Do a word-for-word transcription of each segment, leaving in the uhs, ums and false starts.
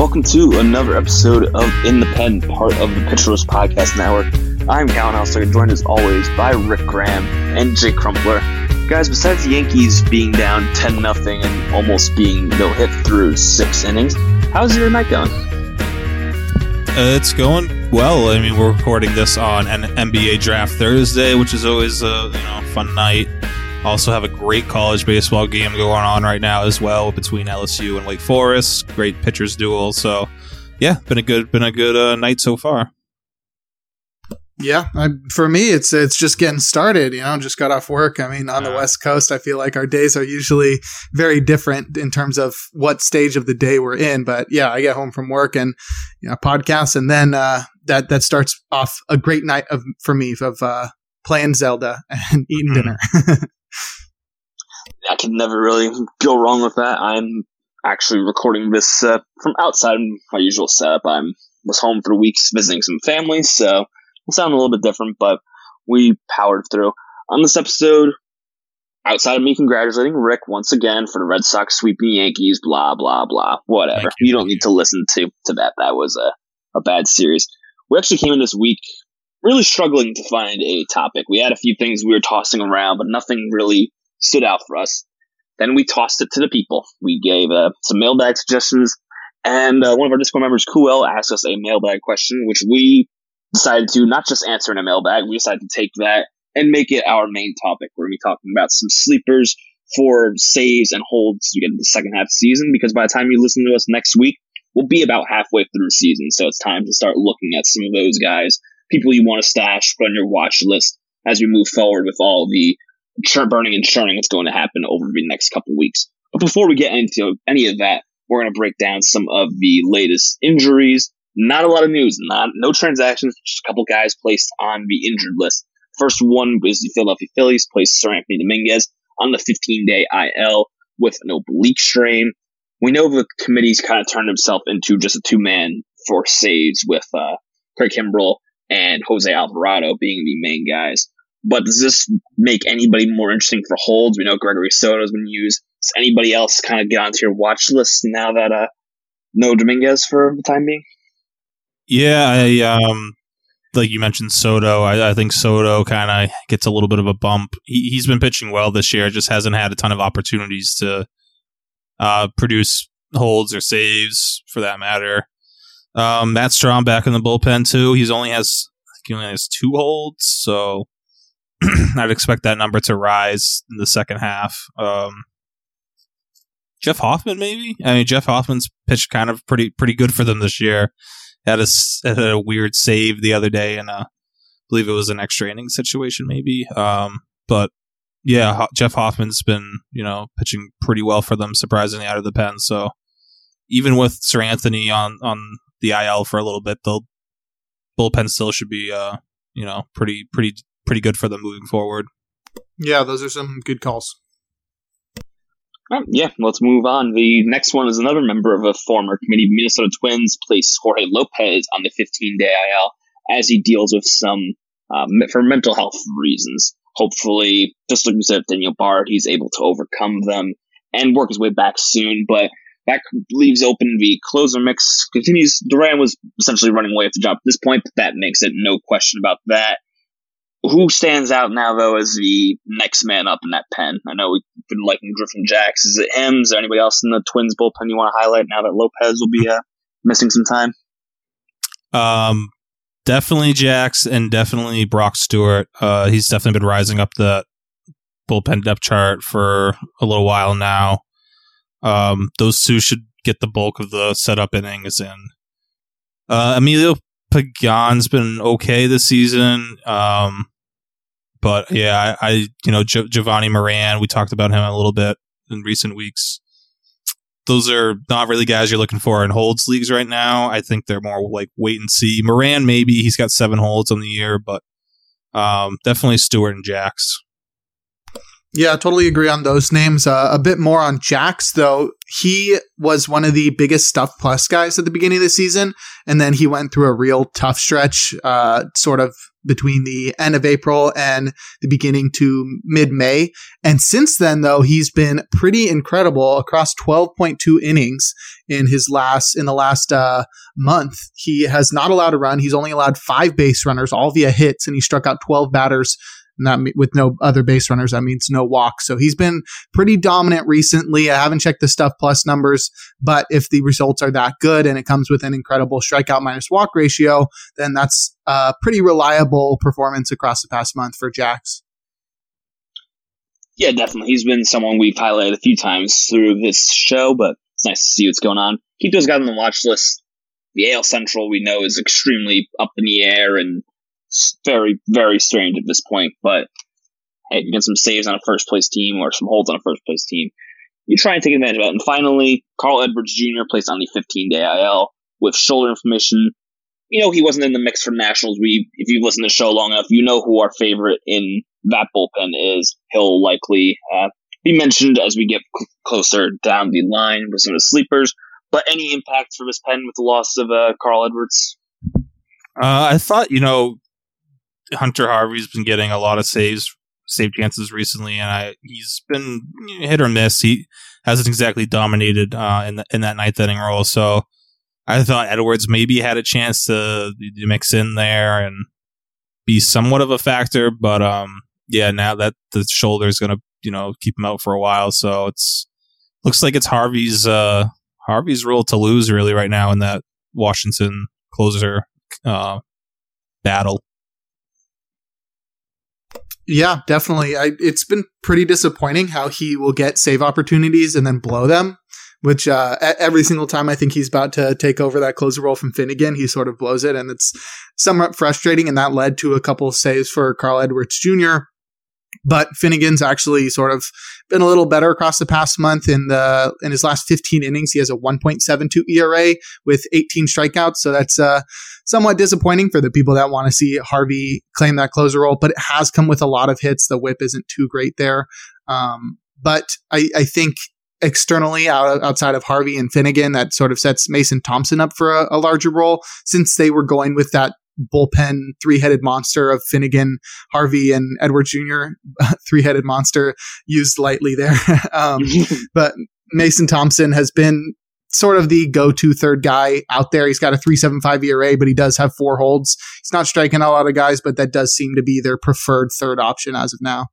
welcome to another episode of In the Pen, part of the Pitcher List Podcast Network. I'm Callan Alster, joined as always by Rick Graham and Jake Crumpler. Guys, besides the Yankees being down ten nothing and almost being no-hit through six innings, how's your night going? Uh, it's going well. I mean, we're recording this on an N B A Draft Thursday, which is always a you know fun night. Also have a great college baseball game going on right now as well between L S U and Wake Forest. Great pitchers duel. So, yeah, been a good been a good uh, night so far. Yeah, I, for me, it's it's just getting started. You know, just got off work. I mean, on the West Coast, I feel like our days are usually very different in terms of what stage of the day we're in. But yeah, I get home from work and you know podcasts, and then uh, that that starts off a great night of for me of uh, playing Zelda and eating dinner. I can never really go wrong with that. I'm actually recording this uh, from outside my usual setup. I was home for weeks visiting some family, so it'll sound a little bit different, but we powered through. On this episode, outside of me congratulating Rick once again for the Red Sox sweeping the Yankees, blah, blah, blah, whatever. You. you don't need to listen to, to that. That was a, a bad series. We actually came in this week really struggling to find a topic. We had a few things we were tossing around, but nothing really stood out for us. Then we tossed it to the people. We gave uh, some mailbag suggestions, and uh, one of our Discord members, Kuel, asked us a mailbag question, which we decided to not just answer in a mailbag. We decided to take that and make it our main topic. We're going to be talking about some sleepers for saves and holds to get into the second half of the season, because by the time you listen to us next week, we'll be about halfway through the season, so it's time to start looking at some of those guys, people you want to stash, put on your watch list as we move forward with all the churn, burning and churning that's going to happen over the next couple of weeks. But before we get into any of that, we're going to break down some of the latest injuries. Not a lot of news, not no transactions, just a couple guys placed on the injured list. First one is the Philadelphia Phillies placed Sir Anthony Dominguez on the fifteen-day I L with an oblique strain. We know the committee's kind of turned himself into just a two-man for saves with uh, Craig Kimbrell and Jose Alvarado being the main guys. But does this make anybody more interesting for holds? We know Gregory Soto has been used. Does anybody else kind of get onto your watch list now that uh, no Dominguez for the time being? Yeah, I um, like you mentioned Soto. I, I think Soto kind of gets a little bit of a bump. He, he's been pitching well this year, just hasn't had a ton of opportunities to uh, produce holds or saves for that matter. Um, Matt Strahm back in the bullpen too. He's only has he only has two holds, so I'd expect that number to rise in the second half. Um, Jeff Hoffman, maybe. I mean, Jeff Hoffman's pitched kind of pretty pretty good for them this year. Had a, had a weird save the other day, and uh, I believe it was an extra inning situation, maybe. Um, but yeah, Ho- Jeff Hoffman's been you know pitching pretty well for them, surprisingly out of the pen. So even with Sir Anthony on on the I L for a little bit, the bullpen still should be uh, you know pretty pretty. pretty good for them moving forward. Yeah, those are some good calls. Right, yeah, let's move on. The next one is another member of a former committee. Minnesota Twins placed Jorge Lopez on the fifteen-day I L as he deals with some, um, for mental health reasons. Hopefully, just like we said, Daniel Bard, he's able to overcome them and work his way back soon, but that leaves open the closer mix. Continues, Duran was essentially running away with the job at this point, but that makes it no question about that. Who stands out now, though, as the next man up in that pen? I know we've been liking Griffin Jacks. Is it him? Is there anybody else in the Twins bullpen you want to highlight now that Lopez will be uh, missing some time? Um, definitely Jacks and definitely Brock Stewart. Uh, he's definitely been rising up the bullpen depth chart for a little while now. Um, those two should get the bulk of the setup innings in. Uh, Emilio Pagan's been okay this season. Um, But yeah, I, I you know, Gi- Giovanni Moran, we talked about him a little bit in recent weeks. Those are not really guys you're looking for in holds leagues right now. I think they're more like wait and see. Moran, maybe he's got seven holds on the year, but um, definitely Stewart and Jacks. Yeah, I totally agree on those names. Uh, a bit more on Jax, though. He was one of the biggest Stuff Plus guys at the beginning of the season, and then he went through a real tough stretch, uh, sort of between the end of April and the beginning to mid-May. And since then, though, he's been pretty incredible across twelve point two innings in his last in the last uh, month. He has not allowed a run. He's only allowed five base runners, all via hits, and he struck out twelve batters. And that with no other base runners, that means no walks. So he's been pretty dominant recently. I haven't checked the Stuff Plus numbers, but if the results are that good and it comes with an incredible strikeout minus walk ratio, then that's a pretty reliable performance across the past month for Jax. Yeah, definitely. He's been someone we've highlighted a few times through this show, but it's nice to see what's going on. Keep those guys on the watch list. The A L Central, we know, is extremely up in the air and very, very strange at this point, but hey, you get some saves on a first place team or some holds on a first place team, you try and take advantage of it. And finally, Carl Edwards Junior placed on the fifteen day I L with shoulder inflammation. You know, he wasn't in the mix for Nationals. We, if you've listened to the show long enough, you know who our favorite in that bullpen is. He'll likely uh, be mentioned as we get cl- closer down the line with some of the sleepers. But any impact for this pen with the loss of uh, Carl Edwards? Uh, I thought, you know, Hunter Harvey's been getting a lot of saves, save chances recently, and I he's been hit or miss. He hasn't exactly dominated uh, in the, in that ninth inning role. So I thought Edwards maybe had a chance to, to mix in there and be somewhat of a factor, but um, yeah, now that the shoulder is going to you know keep him out for a while, so it's looks like it's Harvey's uh, Harvey's role to lose really right now in that Washington closer uh, battle. Yeah, definitely. I, it's been pretty disappointing how he will get save opportunities and then blow them, which uh, every single time I think he's about to take over that closer role from Finnegan, he sort of blows it, and it's somewhat frustrating, and that led to a couple of saves for Carl Edwards Junior But Finnegan's actually sort of been a little better across the past month. In the in his last fifteen innings, he has a one point seven two E R A with eighteen strikeouts. So that's uh, somewhat disappointing for the people that want to see Harvey claim that closer role. But it has come with a lot of hits. The whip isn't too great there. Um, but I, I think externally, out, outside of Harvey and Finnegan, that sort of sets Mason Thompson up for a, a larger role, since they were going with that bullpen three-headed monster of Finnegan, Harvey, and Edwards Junior Three-headed monster used lightly there. um, but Mason Thompson has been sort of the go-to third guy out there. He's got a three point seven five E R A, but he does have four holds. He's not striking out a lot of guys, but that does seem to be their preferred third option as of now.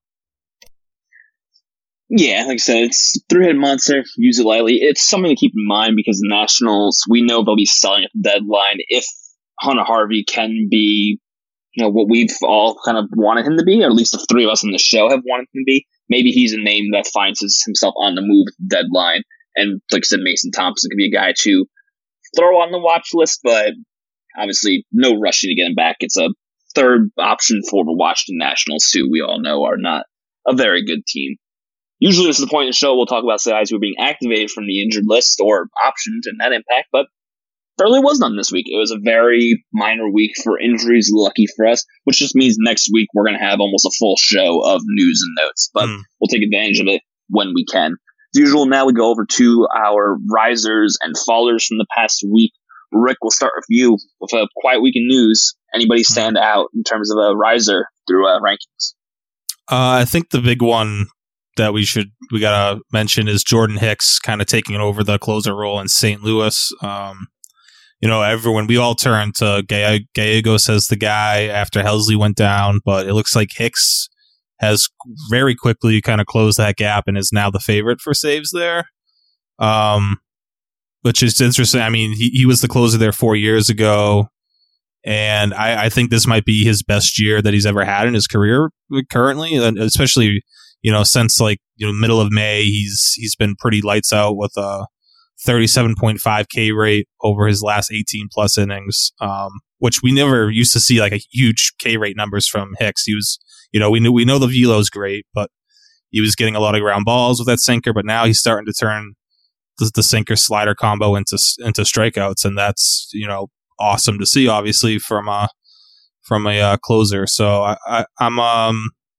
Yeah, like I said, it's three-headed monster. Use it lightly. It's something to keep in mind because the Nationals, we know they'll be selling at the deadline if Hunter Harvey can be, you know, what we've all kind of wanted him to be, or at least the three of us on the show have wanted him to be. Maybe he's a name that finds his, himself on the move at the deadline. And like I said, Mason Thompson could be a guy to throw on the watch list, but obviously no rushing to get him back. It's a third option for the Washington Nationals, who we all know are not a very good team. Usually this is the point of the show we'll talk about guys who are being activated from the injured list or optioned and that impact, but there really was none this week. It was a very minor week for injuries, lucky for us, which just means next week we're going to have almost a full show of news and notes, but mm. we'll take advantage of it when we can. As usual, now we go over to our risers and fallers from the past week. Rick, we'll start with you with a quiet week in news. Anybody stand out in terms of a riser through uh, rankings? Uh, I think the big one that we should we gotta mention is Jordan Hicks kind of taking over the closer role in Saint Louis. Um, you know, everyone we all turned to Gall- Gallegos as the guy after Helsley went down, but it looks like Hicks has very quickly kind of closed that gap and is now the favorite for saves there. Um, which is interesting. I mean, he, he was the closer there four years ago, and I, I think this might be his best year that he's ever had in his career currently, and especially, you know, since like, you know, middle of May, he's he's been pretty lights out with a thirty-seven point five K rate over his last eighteen plus innings, um, which we never used to see like a huge K rate numbers from Hicks. He was, you know, we knew we know the velo's great, but he was getting a lot of ground balls with that sinker. But now he's starting to turn the, the sinker slider combo into into strikeouts, and that's, you know, awesome to see, obviously, from a from a uh, closer. So I, I, I'm um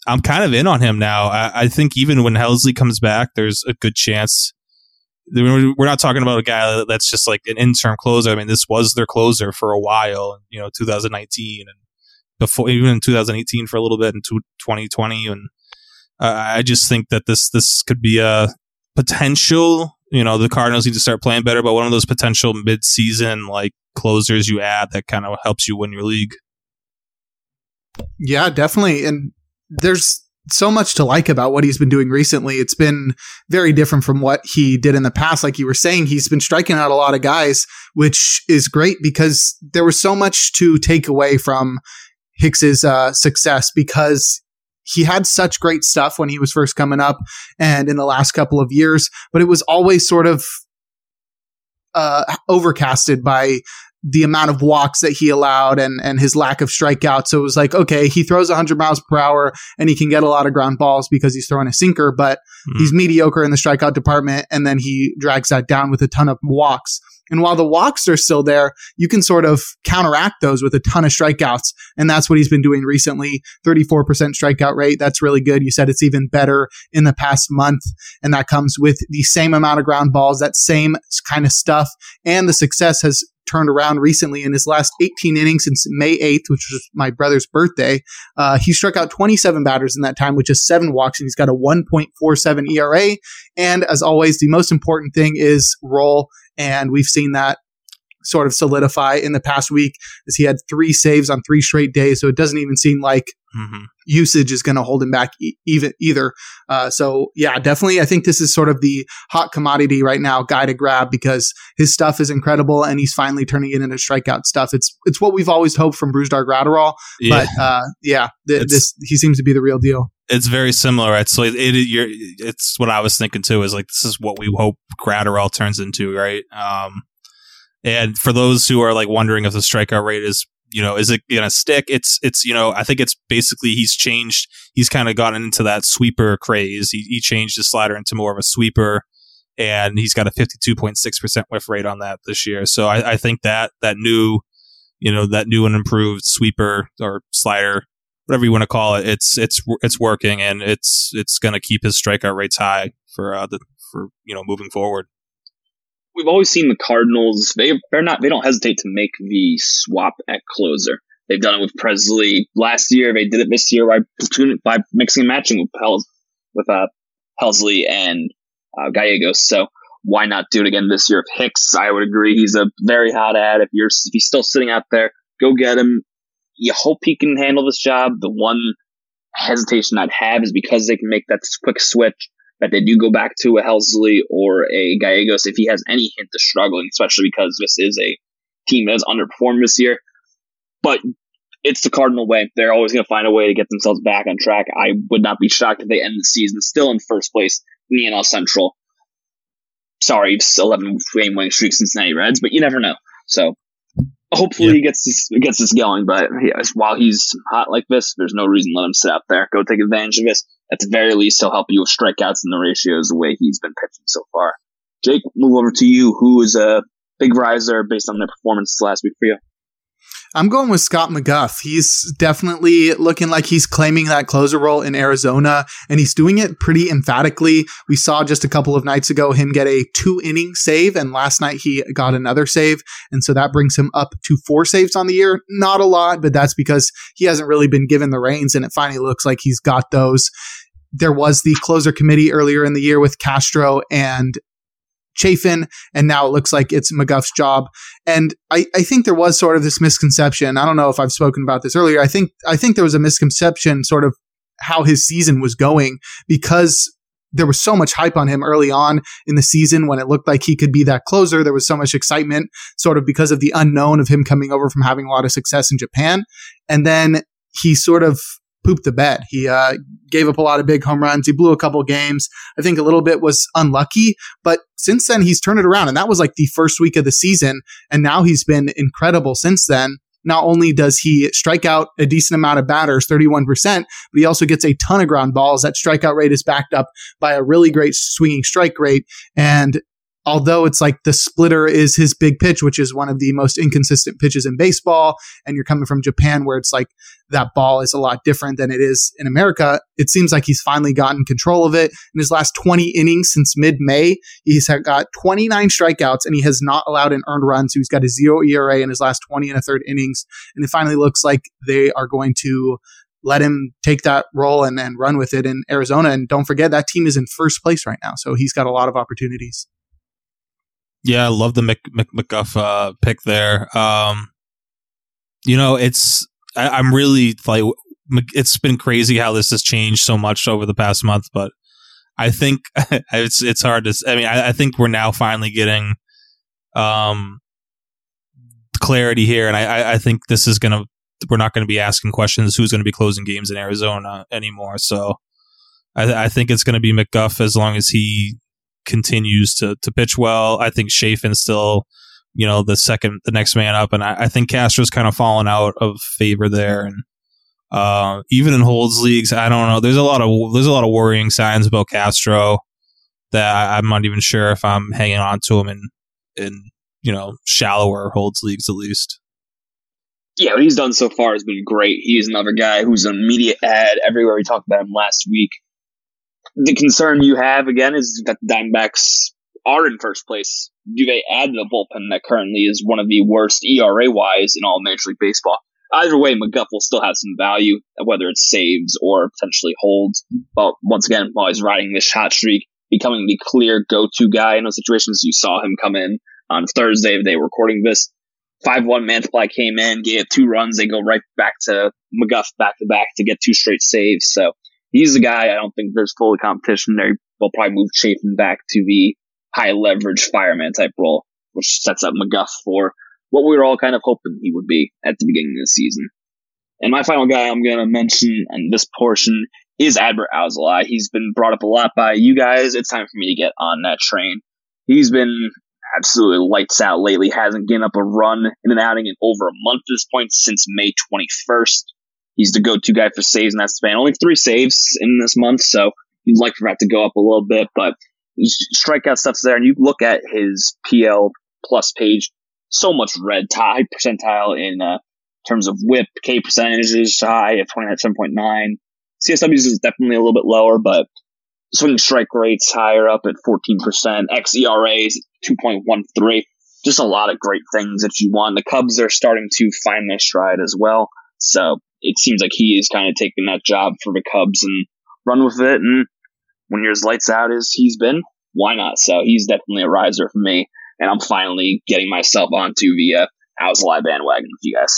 I'm kind of in on him now. I, I think even when Helsley comes back, there's a good chance. We're not talking about a guy that's just like an interim closer. I mean, this was their closer for a while, you know, two thousand nineteen and before, even in two thousand eighteen for a little bit in twenty twenty. And uh, I just think that this this could be a potential. You know, the Cardinals need to start playing better, but one of those potential mid-season like closers you add that kind of helps you win your league. Yeah, definitely. And there's so much to like about what he's been doing recently. It's been very different from what he did in the past. Like you were saying, he's been striking out a lot of guys, which is great because there was so much to take away from Hicks's uh, success because he had such great stuff when he was first coming up and in the last couple of years, but it was always sort of uh, overcasted by the amount of walks that he allowed and, and his lack of strikeouts. So it was like, okay, he throws one hundred miles per hour and he can get a lot of ground balls because he's throwing a sinker, but mm. he's mediocre in the strikeout department. And then he drags that down with a ton of walks. And while the walks are still there, you can sort of counteract those with a ton of strikeouts. And that's what he's been doing recently. thirty-four percent strikeout rate. That's really good. You said it's even better in the past month. And that comes with the same amount of ground balls, that same kind of stuff. And the success has turned around recently in his last eighteen innings since May eighth, which was my brother's birthday. Uh, he struck out twenty-seven batters in that time with just seven walks, and he's got a one point four seven E R A. And as always, the most important thing is roll. And we've seen that sort of solidify in the past week as he had three saves on three straight days. So it doesn't even seem like mm-hmm. usage is going to hold him back e- even either. Uh, so yeah, definitely. I think this is sort of the hot commodity right now, guy to grab because his stuff is incredible and he's finally turning it into strikeout stuff. It's, it's what we've always hoped from Brusdar Graterol, yeah. but uh, yeah, th- this, he seems to be the real deal. It's very similar, right? So it, it you're, it's what I was thinking too, is like, this is what we hope Graterol turns into, right? Um, and for those who are like wondering if the strikeout rate is, you know, is it going to stick? It's, it's, you know, I think it's basically he's changed. He's kind of gotten into that sweeper craze. He, he changed his slider into more of a sweeper, and he's got a fifty-two point six percent whiff rate on that this year. So I, I think that that new, you know, that new and improved sweeper or slider, whatever you want to call it, it's it's it's working, and it's it's going to keep his strikeout rates high for uh, the for you know moving forward. We've always seen the Cardinals. They they're not. They don't hesitate to make the swap at closer. They've done it with Presley last year. They did it this year by by mixing and matching with Hels, with uh, Helsley and uh, Gallegos. So why not do it again this year with Hicks? I would agree. He's a very hot ad. If you're if he's still sitting out there, go get him. You hope he can handle this job. The one hesitation I'd have is because they can make that quick switch, that they do go back to a Helsley or a Gallegos if he has any hint of struggling, especially because this is a team that has underperformed this year. But it's the Cardinal way. They're always going to find a way to get themselves back on track. I would not be shocked if they end the season still in first place in the N L Central. Sorry, it's eleven game winning streak Cincinnati Reds, but you never know. So hopefully yeah. he gets this, gets this going. But yes, while he's hot like this, there's no reason to let him sit out there. Go take advantage of this. At the very least, he'll help you with strikeouts and the ratios the way he's been pitching so far. Jake, move over to you. Who is a big riser based on their performance last week for you? I'm going with Scott McGough. He's definitely looking like he's claiming that closer role in Arizona, and he's doing it pretty emphatically. We saw just a couple of nights ago him get a two-inning save, and last night he got another save, and so that brings him up to four saves on the year. Not a lot, but that's because he hasn't really been given the reins, and it finally looks like he's got those. There was the closer committee earlier in the year with Castro and Chafin, and now it looks like it's McGough's job. And I, I think there was sort of this misconception. I don't know if I've spoken about this earlier. I think I think there was a misconception sort of how his season was going, because there was so much hype on him early on in the season when it looked like he could be that closer. There was so much excitement sort of because of the unknown of him coming over from having a lot of success in Japan. And then he sort of pooped the bed. He uh, gave up a lot of big home runs. He blew a couple games. I think a little bit was unlucky, but since then he's turned it around, and that was like the first week of the season, and now he's been incredible since then. Not only does he strike out a decent amount of batters, thirty-one percent, but he also gets a ton of ground balls. That strikeout rate is backed up by a really great swinging strike rate, and although it's like the splitter is his big pitch, which is one of the most inconsistent pitches in baseball, and you're coming from Japan where it's like that ball is a lot different than it is in America, it seems like he's finally gotten control of it. In his last twenty innings since mid-May, he's got twenty-nine strikeouts, and he has not allowed an earned run, so he's got a zero E R A in his last twenty and a third innings, and it finally looks like they are going to let him take that role and, and run with it in Arizona. And don't forget, that team is in first place right now, so he's got a lot of opportunities. Yeah, I love the Mc, Mc, McGuff uh, pick there. Um, you know, it's I, I'm really like it's been crazy how this has changed so much over the past month, but I think it's it's hard to. I mean, I, I think we're now finally getting um, clarity here, and I, I think this is gonna. We're not going to be asking questions who's going to be closing games in Arizona anymore. So I, I think it's going to be McGuff as long as he continues to to pitch well. I think Chafin's still, you know, the second, the next man up, and I, I think Castro's kind of fallen out of favor there. And uh, even in holds leagues, I don't know. There's a lot of there's a lot of worrying signs about Castro that I, I'm not even sure if I'm hanging on to him in in you know shallower holds leagues at least. Yeah, what he's done so far has been great. He's another guy who's an immediate add everywhere. We talked about him last week. The concern you have, again, is that the Diamondbacks are in first place. Do they add to the bullpen that currently is one of the worst E R A-wise in all Major League Baseball? Either way, McGuff will still have some value, whether it's saves or potentially holds. But once again, while he's riding this hot streak, becoming the clear go-to guy in those situations. You saw him come in on Thursday, they were recording this. five one Mantiply came in, gave two runs. They go right back to McGuff back-to-back to get two straight saves. So he's the guy. I don't think there's fully competition there. They'll probably move Chafin back to the high-leverage fireman type role, which sets up McGuff for what we were all kind of hoping he would be at the beginning of the season. And my final guy I'm going to mention in this portion is Adbert Alzolay. He's been brought up a lot by you guys. It's time for me to get on that train. He's been absolutely lights out lately. Hasn't given up a run in an outing in over a month at this point since May twenty-first. He's the go-to guy for saves in that span. Only three saves in this month, so you'd like for that to go up a little bit, but strikeout stuff's there, and you look at his P L plus page, so much red, high percentile in uh, terms of whip, K percentage is high at twenty-seven point nine. C S Ws is definitely a little bit lower, but swinging strike rates higher up at fourteen percent. X E R A is two point one three. Just a lot of great things that you want. The Cubs are starting to find their stride as well. So it seems like he is kind of taking that job for the Cubs and run with it. And when you're as lights out as he's been, why not? So he's definitely a riser for me. And I'm finally getting myself onto the uh, Alzolay bandwagon with you guys.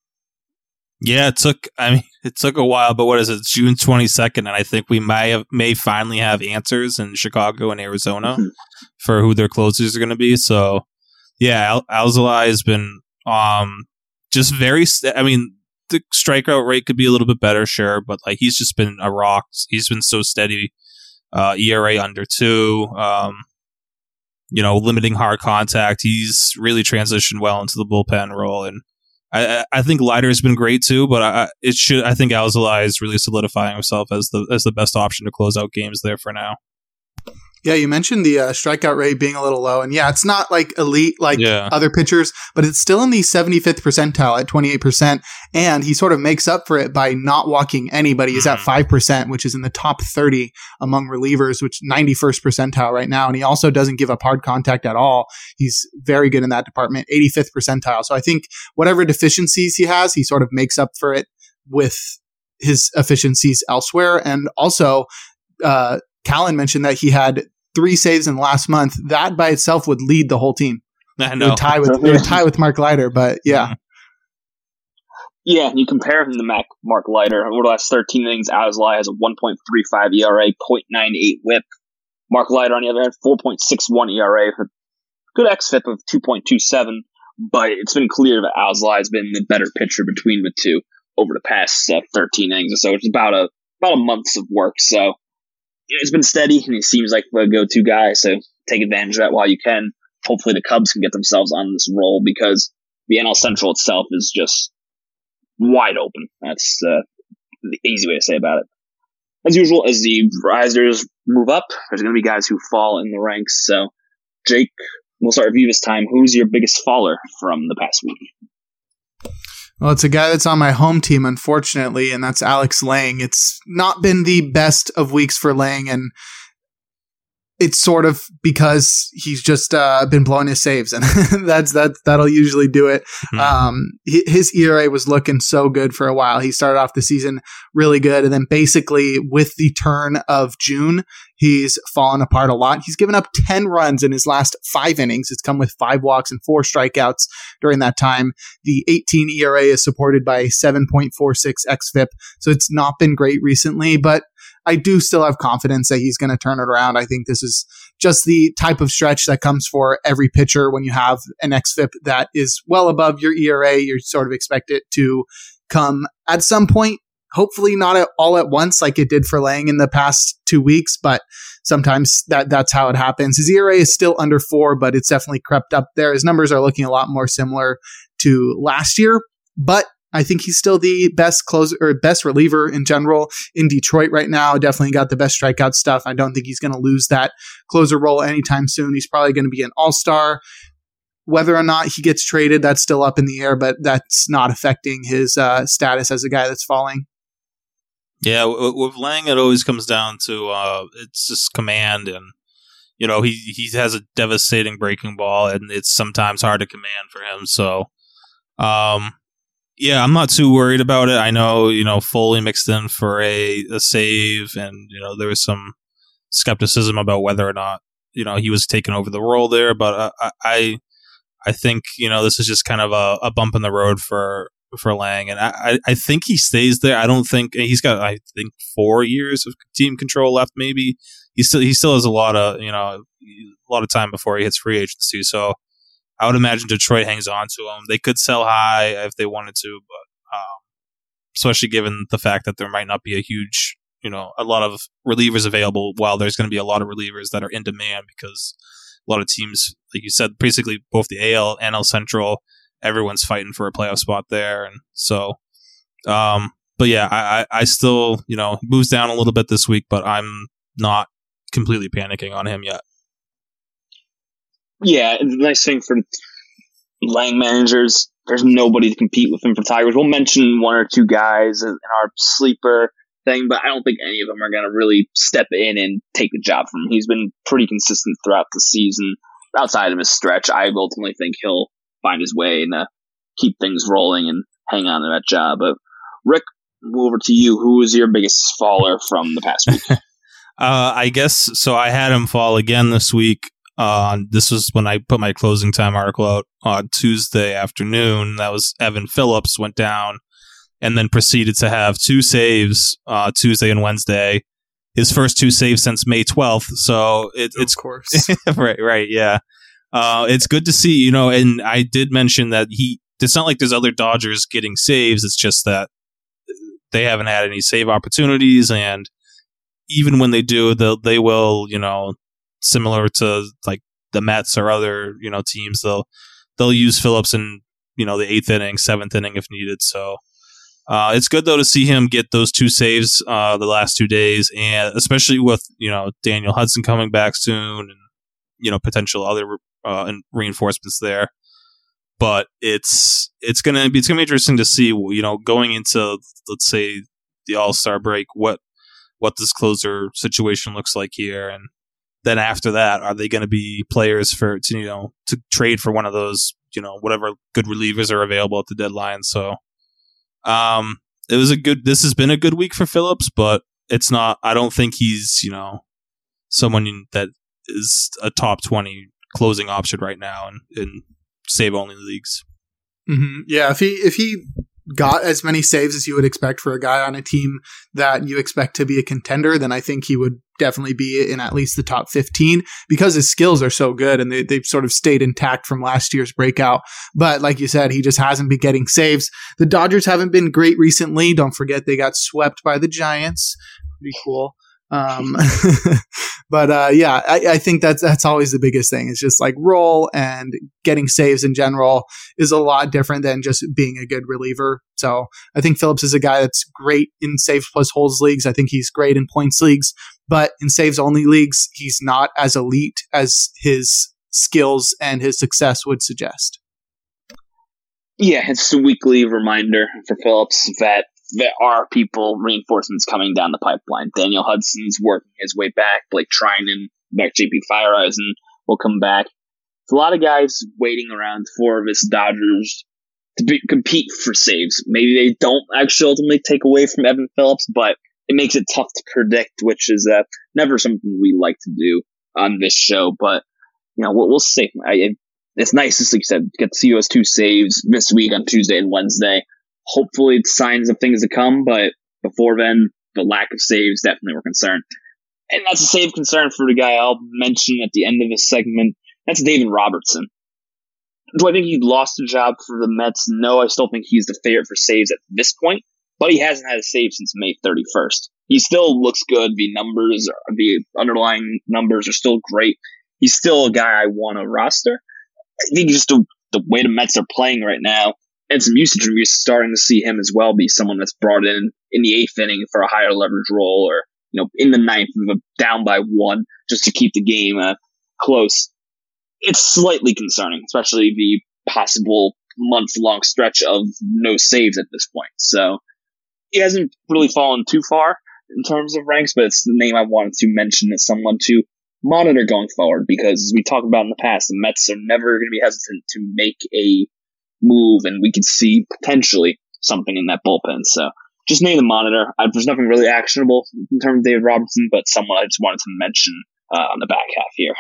Yeah, it took. I mean, it took a while, but what is it? June twenty-second, and I think we may have, may finally have answers in Chicago and Arizona mm-hmm. for who their closers are going to be. So, yeah, Al- Alzolay has been um just very. St- I mean, the strikeout rate could be a little bit better, sure, but like he's just been a rock. He's been so steady. Uh, E R A under two. Um, you know, limiting hard contact. He's really transitioned well into the bullpen role, and I, I think Leiter has been great too, but I, it should. I think Alzolay is really solidifying himself as the as the best option to close out games there for now. Yeah, you mentioned the uh, strikeout rate being a little low, and yeah, it's not like elite like yeah. other pitchers, but it's still in the seventy-fifth percentile at twenty-eight percent, and he sort of makes up for it by not walking anybody. He's mm-hmm. at five percent, which is in the top thirty among relievers, which ninety-first percentile right now, and he also doesn't give up hard contact at all. He's very good in that department, eighty-fifth percentile. So I think whatever deficiencies he has, he sort of makes up for it with his efficiencies elsewhere, and also uh Callan mentioned that he had three saves in the last month. That by itself would lead the whole team. I know. It would tie with, it would tie with Mark Leiter, but yeah. Yeah, and you compare him to Mac, Mark Leiter. Over the last thirteen innings, Alzolay has a one point three five E R A, point nine eight whip. Mark Leiter, on the other hand, four point six one E R A, good X F I P of two point two seven, but it's been clear that Alzolay has been the better pitcher between the two over the past uh, thirteen innings or so. It's about a, about a month's of work, so it's been steady, and he seems like the go-to guy, so take advantage of that while you can. Hopefully the Cubs can get themselves on this roll, because the N L Central itself is just wide open. That's uh, the easy way to say about it. As usual, as the risers move up, there's going to be guys who fall in the ranks, so Jake, we'll start with you this time. Who's your biggest faller from the past week? Well, it's a guy that's on my home team, unfortunately, and that's Alex Lang. It's not been the best of weeks for Lang, and it's sort of because he's just uh, been blowing his saves, and that's that. That'll usually do it. Mm-hmm. Um, his E R A was looking so good for a while. He started off the season really good, and then basically with the turn of June, he's fallen apart a lot. He's given up ten runs in his last five innings. It's come with five walks and four strikeouts during that time. The eighteen E R A is supported by a seven point four six xFIP, so it's not been great recently, but I do still have confidence that he's going to turn it around. I think this is just the type of stretch that comes for every pitcher when you have an xFIP that is well above your E R A. You sort of expect it to come at some point, hopefully not at, all at once like it did for Lang in the past two weeks, but sometimes that that's how it happens. His E R A is still under four, but it's definitely crept up there. His numbers are looking a lot more similar to last year, but I think he's still the best closer or best reliever in general in Detroit right now. Definitely got the best strikeout stuff. I don't think he's going to lose that closer role anytime soon. He's probably going to be an all-star. Whether or not he gets traded, that's still up in the air, but that's not affecting his uh, status as a guy that's falling. Yeah, with Lang, it always comes down to uh, it's just command, and you know he he has a devastating breaking ball, and it's sometimes hard to command for him. So, um. Yeah, I'm not too worried about it. I know, you know, Foley mixed in for a, a save, and, you know, there was some skepticism about whether or not, you know, he was taking over the role there. But I I, I think, you know, this is just kind of a, a bump in the road for, for Lang. And I, I think he stays there. I don't think he's got, I think, four years of team control left, maybe. He still, he still has a lot of, you know, a lot of time before he hits free agency. So I would imagine Detroit hangs on to him. They could sell high if they wanted to, but um, especially given the fact that there might not be a huge, you know, a lot of relievers available, while there's going to be a lot of relievers that are in demand because a lot of teams, like you said, basically both the A L and N L Central, everyone's fighting for a playoff spot there. And so, um, but yeah, I, I, I still, you know, moves down a little bit this week, but I'm not completely panicking on him yet. Yeah, the nice thing for Lang managers, there's nobody to compete with him for Tigers. We'll mention one or two guys in our sleeper thing, but I don't think any of them are going to really step in and take the job from him. He's been pretty consistent throughout the season. Outside of his stretch, I ultimately think he'll find his way and uh, keep things rolling and hang on to that job. But Rick, move over to you. Who is your biggest faller from the past week? uh, I guess, so I had him fall again this week. Uh, this was when I put my closing time article out on Tuesday afternoon. That was Evan Phillips went down and then proceeded to have two saves uh, Tuesday and Wednesday. His first two saves since May twelfth. So it, it's of course right, right, yeah. Uh, it's good to see, you know. And I did mention that he. It's not like there's other Dodgers getting saves. It's just that they haven't had any save opportunities, and even when they do, they they will, you know. Similar to like the Mets or other, you know, teams, they'll they'll use Phillips in, you know, the eighth inning, seventh inning if needed. So uh, it's good though to see him get those two saves uh, the last two days, and especially with, you know, Daniel Hudson coming back soon, and you know, potential other uh, reinforcements there. But it's it's gonna be it's gonna be interesting to see, you know, going into, let's say, the All-Star break, what what this closer situation looks like here. And then after that, are they going to be players for, to, you know, to trade for one of those, you know, whatever good relievers are available at the deadline? So, um, it was a good, this has been a good week for Phillips, but it's not, I don't think he's, you know, someone that is a top twenty closing option right now in, in save only leagues. Mm-hmm. Yeah. If he, if he got as many saves as you would expect for a guy on a team that you expect to be a contender, then I think he would definitely be in at least the top fifteen, because his skills are so good and they, they've sort of stayed intact from last year's breakout. But like you said, he just hasn't been getting saves. The Dodgers haven't been great recently. Don't forget they got swept by the Giants. Pretty cool. Um, but uh, yeah, I, I think that's that's always the biggest thing. It's just like roll, and getting saves in general is a lot different than just being a good reliever. So I think Phillips is a guy that's great in saves plus holds leagues. I think he's great in points leagues, but in saves only leagues, he's not as elite as his skills and his success would suggest. Yeah, it's a weekly reminder for Phillips that there are people, reinforcements coming down the pipeline. Daniel Hudson's working his way back. Blake Trinan, back J P Fireeisen will come back. It's a lot of guys waiting around for this Dodgers to be, compete for saves. Maybe they don't actually ultimately take away from Evan Phillips, but it makes it tough to predict, which is uh, never something we like to do on this show. But, you know, we'll, we'll see. I, it's nice, as like you said, get to see those two saves this week on Tuesday and Wednesday. Hopefully it's signs of things to come, but before then, the lack of saves definitely were concerned. And that's a save concern for the guy I'll mention at the end of this segment. That's David Robertson. Do I think he lost a job for the Mets? No, I still think he's the favorite for saves at this point, but he hasn't had a save since May thirty-first. He still looks good. The numbers, the underlying numbers are still great. He's still a guy I want to roster. I think just the, the way the Mets are playing right now, and some usage reviews, starting to see him as well be someone that's brought in in the eighth inning for a higher leverage role, or you know, in the ninth, down by one, just to keep the game uh, close. It's slightly concerning, especially the possible month-long stretch of no saves at this point. So he hasn't really fallen too far in terms of ranks, but it's the name I wanted to mention as someone to monitor going forward, because as we talked about in the past, the Mets are never going to be hesitant to make a move, and we could see potentially something in that bullpen. So just name the monitor. I, there's nothing really actionable in terms of David Robertson, but someone I just wanted to mention uh, on the back half here.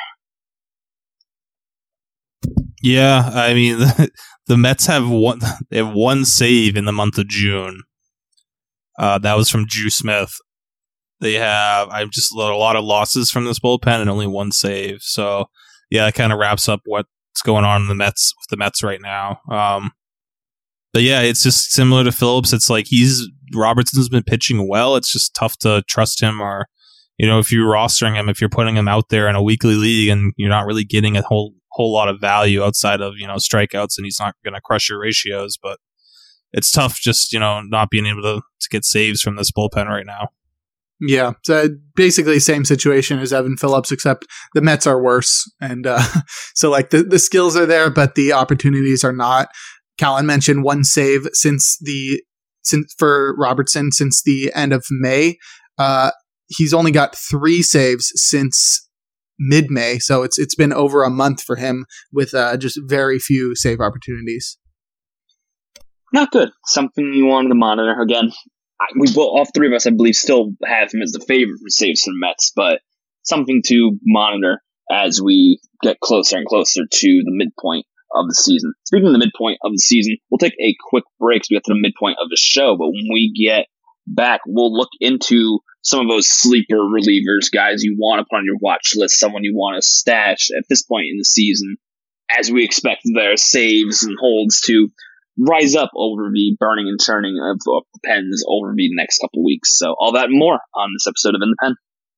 Yeah, I mean, the Mets have one, they have one save in the month of June. Uh, that was from Drew Smith. They have, I'm just a lot of losses from this bullpen and only one save. So, yeah, that kind of wraps up what's going on in the Mets with the Mets right now. Um, but yeah, it's just similar to Phillips. It's like he's Robertson's been pitching well. It's just tough to trust him, or you know, if you're rostering him, if you're putting him out there in a weekly league and you're not really getting a whole whole lot of value outside of, you know, strikeouts, and he's not going to crush your ratios. But it's tough just, you know, not being able to, to get saves from this bullpen right now. Yeah, so basically same situation as Evan Phillips, except the Mets are worse. And uh, so like the, the skills are there, but the opportunities are not. Callan mentioned one save since the since for Robertson since the end of May. Uh, he's only got three saves since mid-May, so it's it's been over a month for him with uh, just very few save opportunities. Not good. Something you wanted to monitor. Again, I, we both, all three of us, I believe, still have him as the favorite for saves for the Mets, but something to monitor as we get closer and closer to the midpoint of the season. Speaking of the midpoint of the season, we'll take a quick break so we get to the midpoint of the show, but when we get back, we'll look into some of those sleeper relievers, guys you want to put on your watch list, someone you want to stash at this point in the season, as we expect their saves and holds to rise up over the burning and churning of the pens over the next couple weeks. So all that and more on this episode of In the Pen.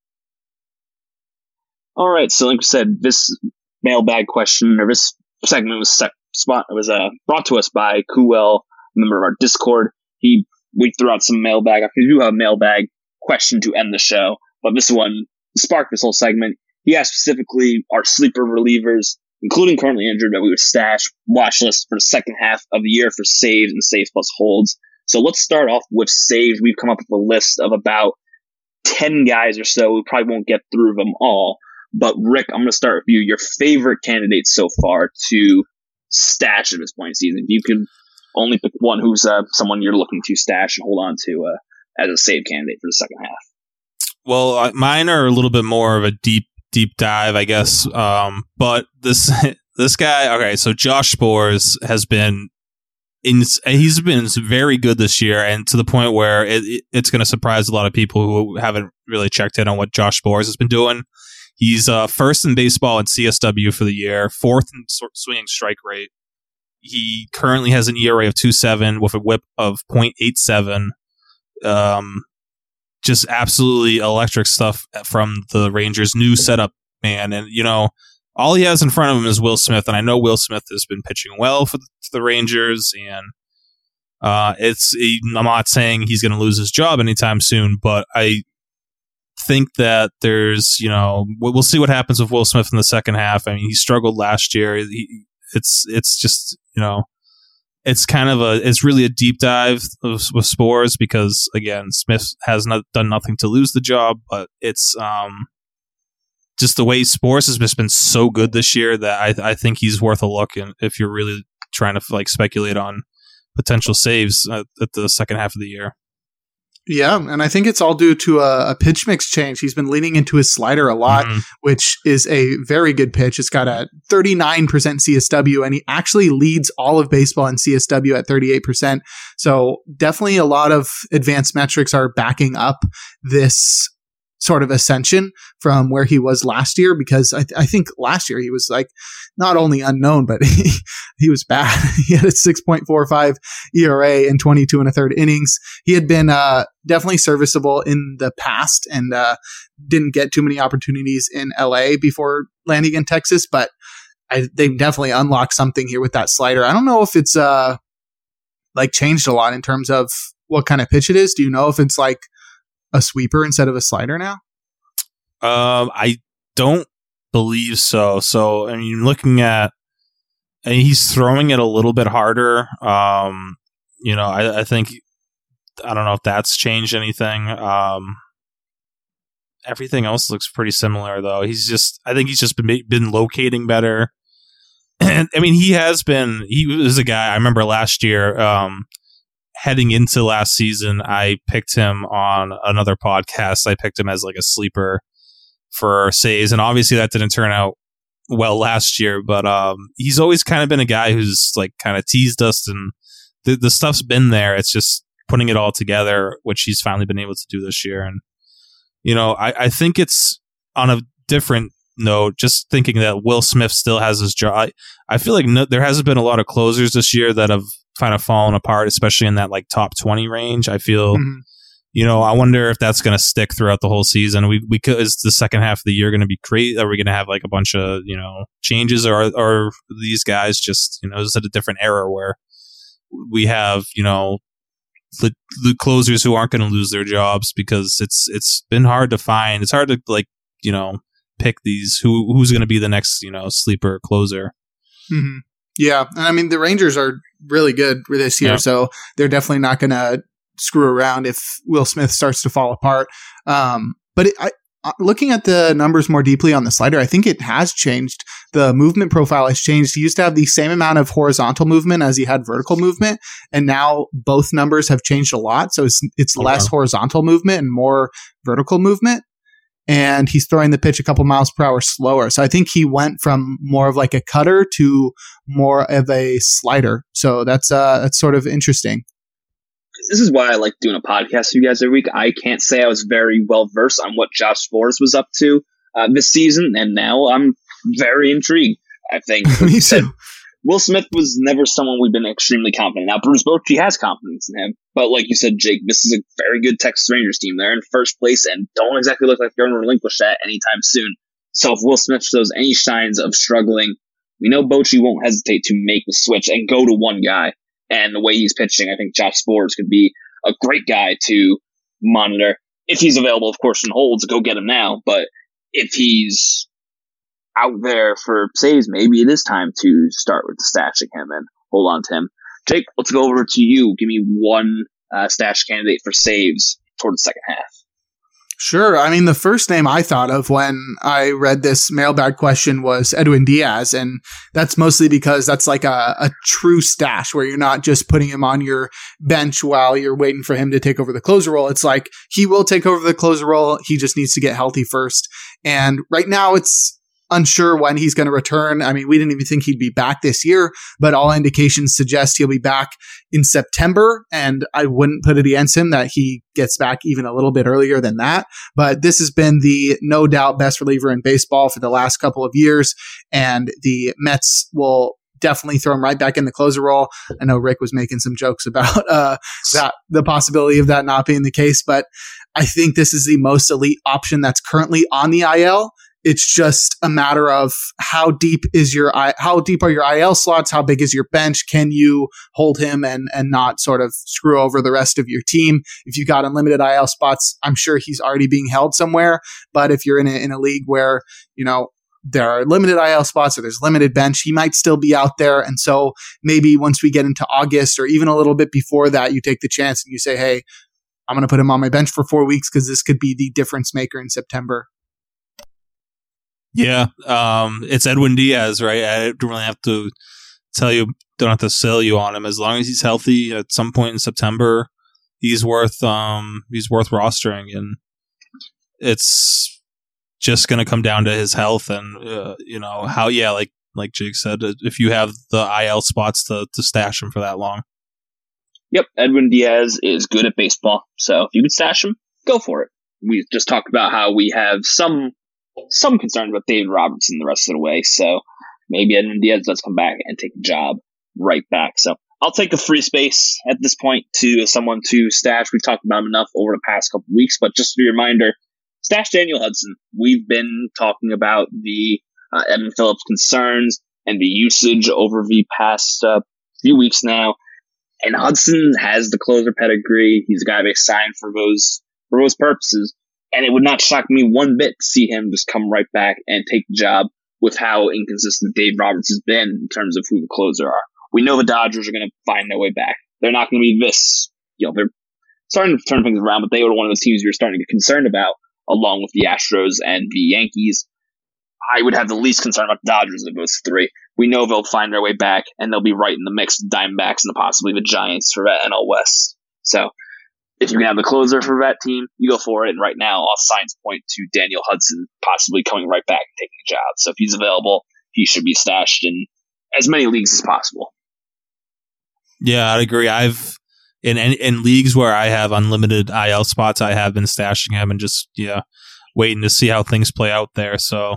All right, so like I said, this mailbag question, or this segment was set, spot was uh, brought to us by Kuel, a member of our Discord. He we threw out some mailbag. We do have a mailbag question to end the show, but this one sparked this whole segment. He asked specifically our sleeper relievers, including currently injured, that we would stash watch list for the second half of the year for saves and saves plus holds. So let's start off with saves. We've come up with a list of about ten guys or so. We probably won't get through them all, but Rick, I'm going to start with you. Your favorite candidates so far to stash at this point in the season. If you could only pick one who's uh, someone you're looking to stash and hold on to uh, as a save candidate for the second half. Well, uh, mine are a little bit more of a deep, deep dive, I guess. Um, but this this guy, okay, so Josh Sborz has been, in, he's been very good this year, and to the point where it, it, it's going to surprise a lot of people who haven't really checked in on what Josh Sborz has been doing. He's uh, first in baseball in C S W for the year, fourth in swinging strike rate. He currently has an E R A of two point seven with a whip of point eight seven. Um, just absolutely electric stuff from the Rangers' new setup, man. And, you know, all he has in front of him is Will Smith. And I know Will Smith has been pitching well for the, for the Rangers. And uh, it's I'm not saying he's going to lose his job anytime soon, but I think that there's, you know, we'll see what happens with Will Smith in the second half. I mean, he struggled last year. He, it's it's just, you know, it's kind of a, it's really a deep dive with, with Spores because, again, Smith has not done nothing to lose the job, but it's um, just the way Spores has just been so good this year that I, I think he's worth a look in if you're really trying to like speculate on potential saves at, at the second half of the year. Yeah, and I think it's all due to a, a pitch mix change. He's been leaning into his slider a lot, mm-hmm. which is a very good pitch. It's got a thirty-nine percent C S W, and he actually leads all of baseball in C S W at thirty-eight percent. So definitely a lot of advanced metrics are backing up this sort of ascension from where he was last year, because I, th- I think last year he was like not only unknown, but he, he was bad. He had a six point four five E R A in twenty-two and a third innings. He had been uh, definitely serviceable in the past and uh, didn't get too many opportunities in L A before landing in Texas, but I, they definitely unlocked something here with that slider. I don't know if it's uh, like changed a lot in terms of what kind of pitch it is. Do you know if it's like a sweeper instead of a slider now? Um, I don't believe so. So, I mean, looking at, I mean, he's throwing it a little bit harder. Um, you know, I, I think, I don't know if that's changed anything. Um, everything else looks pretty similar, though. He's just, I think he's just been been locating better. And I mean, he has been, he was a guy, I remember last year, um, heading into last season, I picked him on another podcast. I picked him as like a sleeper for saves, and obviously that didn't turn out well last year, but um, he's always kind of been a guy who's like kind of teased us, and the, the stuff's been there. It's just putting it all together, which he's finally been able to do this year. And, you know, I, I think it's on a different note, just thinking that Will Smith still has his job. I, I feel like no, there hasn't been a lot of closers this year that have kind of fallen apart, especially in that like top twenty range. I feel, mm-hmm. you know, I wonder if that's going to stick throughout the whole season. We we could, is the second half of the year going to be great? Are we going to have like a bunch of, you know, changes, or are these guys just, you know, is it a different era where we have, you know, the, the closers who aren't going to lose their jobs? Because it's it's been hard to find. It's hard to like, you know, pick these who who's going to be the next, you know, sleeper closer. Mm-hmm. Yeah, and I mean the Rangers are really good this year, yeah. So they're definitely not going to screw around if Will Smith starts to fall apart. Um, but it, I, looking at the numbers more deeply on the slider, I think it has changed. The movement profile has changed. He used to have the same amount of horizontal movement as he had vertical movement, and now both numbers have changed a lot. So it's it's okay. less horizontal movement and more vertical movement. And he's throwing the pitch a couple miles per hour slower. So I think he went from more of like a cutter to more of a slider. So that's uh, that's sort of interesting. This is why I like doing a podcast with you guys every week. I can't say I was very well versed on what Josh Spores was up to uh, this season, and now I'm very intrigued. I think Me too. Will Smith was never someone we've been extremely confident. Now, Bruce Bochy has confidence in him. But like you said, Jake, this is a very good Texas Rangers team. They're in first place and don't exactly look like they're going to relinquish that anytime soon. So if Will Smith shows any signs of struggling, we know Bochy won't hesitate to make the switch and go to one guy. And the way he's pitching, I think Josh Spores could be a great guy to monitor. If he's available, of course, and holds, go get him now. But if he's out there for saves, maybe it is time to start with stashing him and hold on to him. Jake, let's go over to you. Give me one uh, stash candidate for saves toward the second half. Sure. I mean, the first name I thought of when I read this mailbag question was Edwin Diaz, and that's mostly because that's like a, a true stash where you're not just putting him on your bench while you're waiting for him to take over the closer role. It's like he will take over the closer role. He just needs to get healthy first. And right now it's unsure when he's going to return. I mean, we didn't even think he'd be back this year, but all indications suggest he'll be back in September, and I wouldn't put it against him that he gets back even a little bit earlier than that. But this has been the no doubt best reliever in baseball for the last couple of years, and the Mets will definitely throw him right back in the closer role. I know Rick was making some jokes about uh, that, the possibility of that not being the case, but I think this is the most elite option that's currently on the I L. It's just a matter of how deep is your I, how deep are your I L slots? How big is your bench? Can you hold him and and not sort of screw over the rest of your team? If you got unlimited I L spots, I'm sure he's already being held somewhere. But if you're in a in a league where, you know, there are limited I L spots or there's limited bench, he might still be out there. And so maybe once we get into August or even a little bit before that, you take the chance and you say, hey, I'm going to put him on my bench for four weeks because this could be the difference maker in September. Yeah, um, it's Edwin Diaz, right? I don't really have to tell you, don't have to sell you on him. As long as he's healthy at some point in September, he's worth um, he's worth rostering, and it's just going to come down to his health and uh, you know how. Yeah, like like Jake said, if you have the I L spots to to stash him for that long. Yep, Edwin Diaz is good at baseball, so if you could stash him, go for it. We just talked about how we have some. Some concern about David Robertson the rest of the way, so maybe Edwin Diaz does come back and take a job right back. So I'll take a free space at this point to someone to stash. We've talked about him enough over the past couple of weeks, but just a reminder, stash Daniel Hudson. We've been talking about the uh, Evan Phillips concerns and the usage over the past uh, few weeks now, and Hudson has the closer pedigree. He's a guy they signed for those for those purposes. And it would not shock me one bit to see him just come right back and take the job with how inconsistent Dave Roberts has been in terms of who the closer are. We know the Dodgers are going to find their way back. They're not going to be this, you know, they're starting to turn things around, but they were one of those teams we were starting to get concerned about, along with the Astros and the Yankees. I would have the least concern about the Dodgers of those three. We know they'll find their way back, and they'll be right in the mix with Diamondbacks and possibly the Giants for that N L West. So, if you can have the closer for that team, you go for it. And right now, all signs point to Daniel Hudson possibly coming right back and taking a job. So if he's available, he should be stashed in as many leagues as possible. Yeah, I'd agree. I've in in leagues where I have unlimited I L spots, I have been stashing him and just yeah, waiting to see how things play out there. So,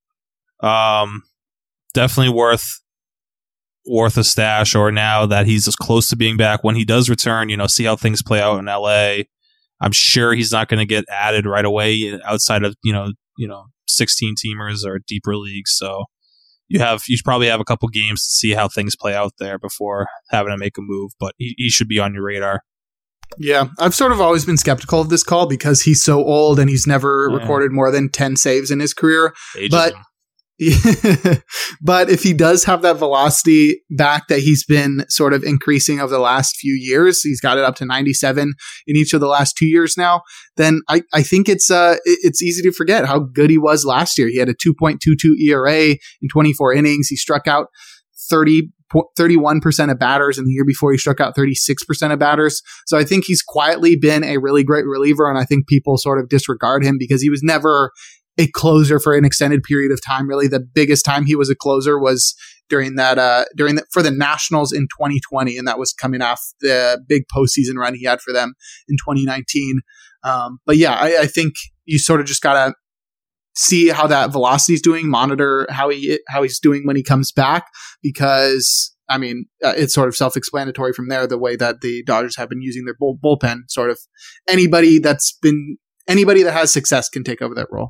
um, definitely worth. worth a stash, or now that he's as close to being back, when he does return, you know, see how things play out in L A. I'm sure he's not going to get added right away outside of, you know, you know, sixteen teamers or deeper leagues. So you have, you probably have a couple games to see how things play out there before having to make a move, but he, he should be on your radar. Yeah, I've sort of always been skeptical of this call because he's so old and he's never yeah. recorded more than ten saves in his career. Ages but him. But if he does have that velocity back that he's been sort of increasing over the last few years, he's got it up to ninety-seven in each of the last two years now, then I, I think it's uh it's easy to forget how good he was last year. He had a two point two two E R A in twenty-four innings. He struck out thirty, thirty-one percent of batters, and the year before he struck out thirty-six percent of batters. So I think he's quietly been a really great reliever, and I think people sort of disregard him because he was never a closer for an extended period of time. Really, the biggest time he was a closer was during that uh, during the, for the Nationals in twenty twenty, and that was coming off the big postseason run he had for them in twenty nineteen. Um, but yeah, I, I think you sort of just gotta see how that velocity is doing, monitor how he how he's doing when he comes back, because I mean uh, it's sort of self-explanatory from there. The way that the Dodgers have been using their bull, bullpen, sort of anybody that's been anybody that has success can take over that role.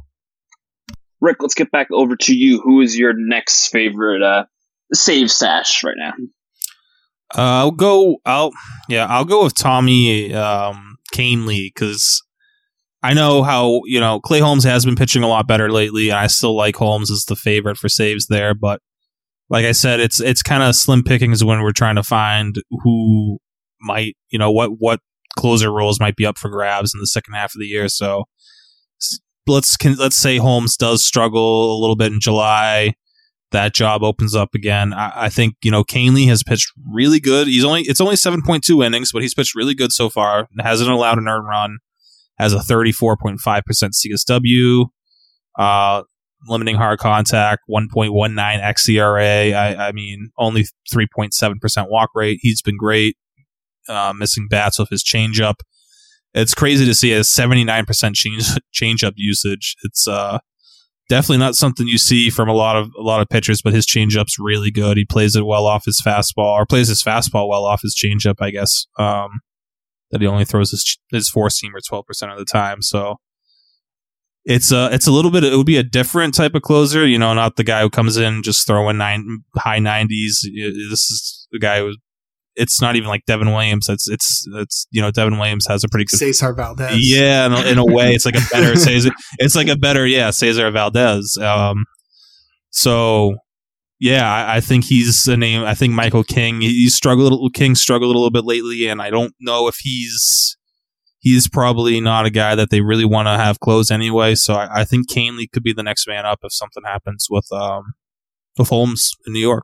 Rick, let's get back over to you. Who is your next favorite uh, save stash right now? Uh, I'll go. I'll yeah. I'll go with Tommy um, Kahnle, because I know how you know Clay Holmes has been pitching a lot better lately, and I still like Holmes as the favorite for saves there. But like I said, it's it's kind of slim pickings when we're trying to find who might you know what what closer roles might be up for grabs in the second half of the year. So. Let's can, let's say Holmes does struggle a little bit in July. That job opens up again. I, I think you know Kahnle has pitched really good. He's only it's only seven point two innings, but he's pitched really good so far. Hasn't allowed an earned run. Has a thirty-four point five percent C S W. Uh, limiting hard contact, one point one nine X E R A. I, I mean, only three point seven percent walk rate. He's been great. Uh, missing bats with his changeup. It's crazy to see a seventy-nine percent change changeup usage. It's uh, definitely not something you see from a lot of a lot of pitchers, but his changeup's really good. He plays it well off his fastball, or plays his fastball well off his changeup, I guess. Um, that he only throws his his four seamer twelve percent of the time. So it's a it's a little bit. It would be a different type of closer, you know, not the guy who comes in just throwing nine high nineties. This is the guy who. It's not even like Devin Williams. It's it's it's you know Devin Williams has a pretty good Cesar Valdez. Yeah, in a, in a way, it's like a better Cesar. It's like a better yeah Cesar Valdez. Um, so yeah, I, I think he's the name. I think Michael King. He's struggled. King struggled a little bit lately, and I don't know if he's he's probably not a guy that they really want to have close anyway. So I, I think Canely could be the next man up if something happens with um with Holmes in New York.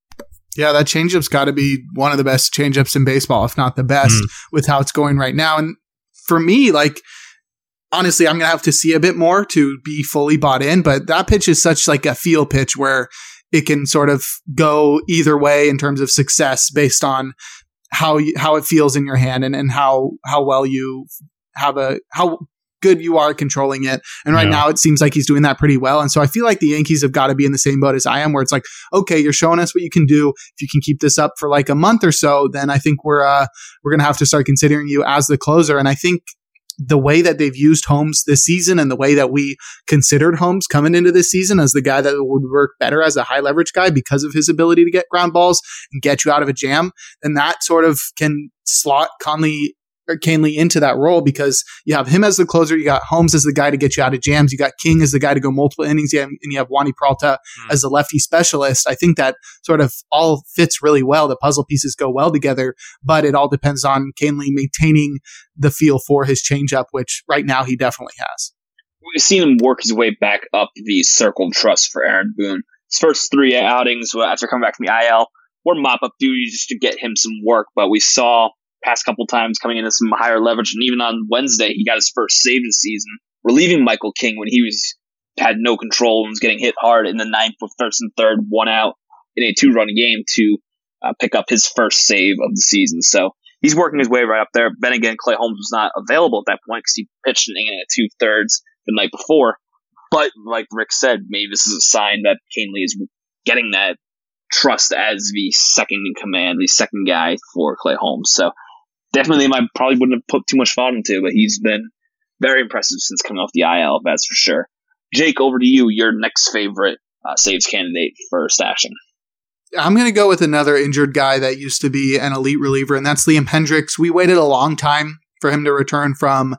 Yeah, that changeup's got to be one of the best changeups in baseball, if not the best, mm. with how it's going right now. And for me, like, honestly, I'm going to have to see a bit more to be fully bought in. But that pitch is such like a feel pitch where it can sort of go either way in terms of success based on how you, how it feels in your hand and, and how how well you have a how good you are at controlling it. And right yeah. now it seems like he's doing that pretty well. And so I feel like the Yankees have got to be in the same boat as I am, where it's like, okay, you're showing us what you can do. If you can keep this up for like a month or so, then I think we're, uh, we're going to have to start considering you as the closer. And I think the way that they've used Holmes this season and the way that we considered Holmes coming into this season as the guy that would work better as a high leverage guy because of his ability to get ground balls and get you out of a jam, then that sort of can slot Conley or Canely into that role, because you have him as the closer, you got Holmes as the guy to get you out of jams, you got King as the guy to go multiple innings, and you have Wandy Peralta mm. as the lefty specialist. I think that sort of all fits really well. The puzzle pieces go well together, but it all depends on Canely maintaining the feel for his changeup, which right now he definitely has. We've seen him work his way back up the circle trust for Aaron Boone. His first three outings after coming back from the I L were mop-up duty just to get him some work, but we saw past couple times coming into some higher leverage, and even on Wednesday he got his first save of the season, relieving Michael King when he was had no control and was getting hit hard in the ninth with first and third, one out in a two-run game to uh, pick up his first save of the season. So he's working his way right up there. Then again, Clay Holmes was not available at that point because he pitched an inning at two-thirds the night before. But like Rick said, maybe this is a sign that Canely is getting that trust as the second in command, the second guy for Clay Holmes. So definitely, I probably wouldn't have put too much thought into, but he's been very impressive since coming off the I L, that's for sure. Jake, over to you. Your next favorite uh, saves candidate for stashing. I'm going to go with another injured guy that used to be an elite reliever, and that's Liam Hendriks. We waited a long time for him to return from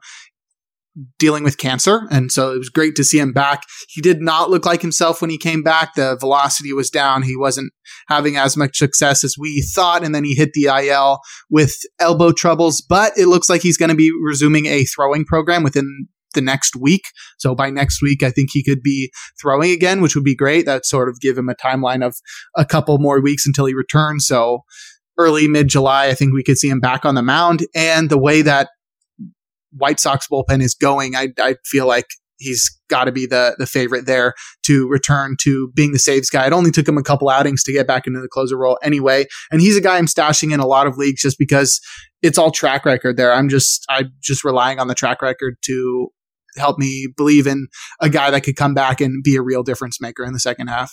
dealing with cancer, and so it was great to see him back. He did not look like himself when he came back. The velocity was down. He wasn't having as much success as we thought, and then he hit the I L with elbow troubles, but it looks like he's going to be resuming a throwing program within the next week. So by next week, I think he could be throwing again, which would be great. That sort of give him a timeline of a couple more weeks until he returns. So early mid-July, I think we could see him back on the mound. And the way that White Sox bullpen is going, I, I feel like he's got to be the the favorite there to return to being the saves guy. It only took him a couple outings to get back into the closer role anyway. And he's a guy I'm stashing in a lot of leagues just because it's all track record there. I'm just, I'm just relying on the track record to help me believe in a guy that could come back and be a real difference maker in the second half.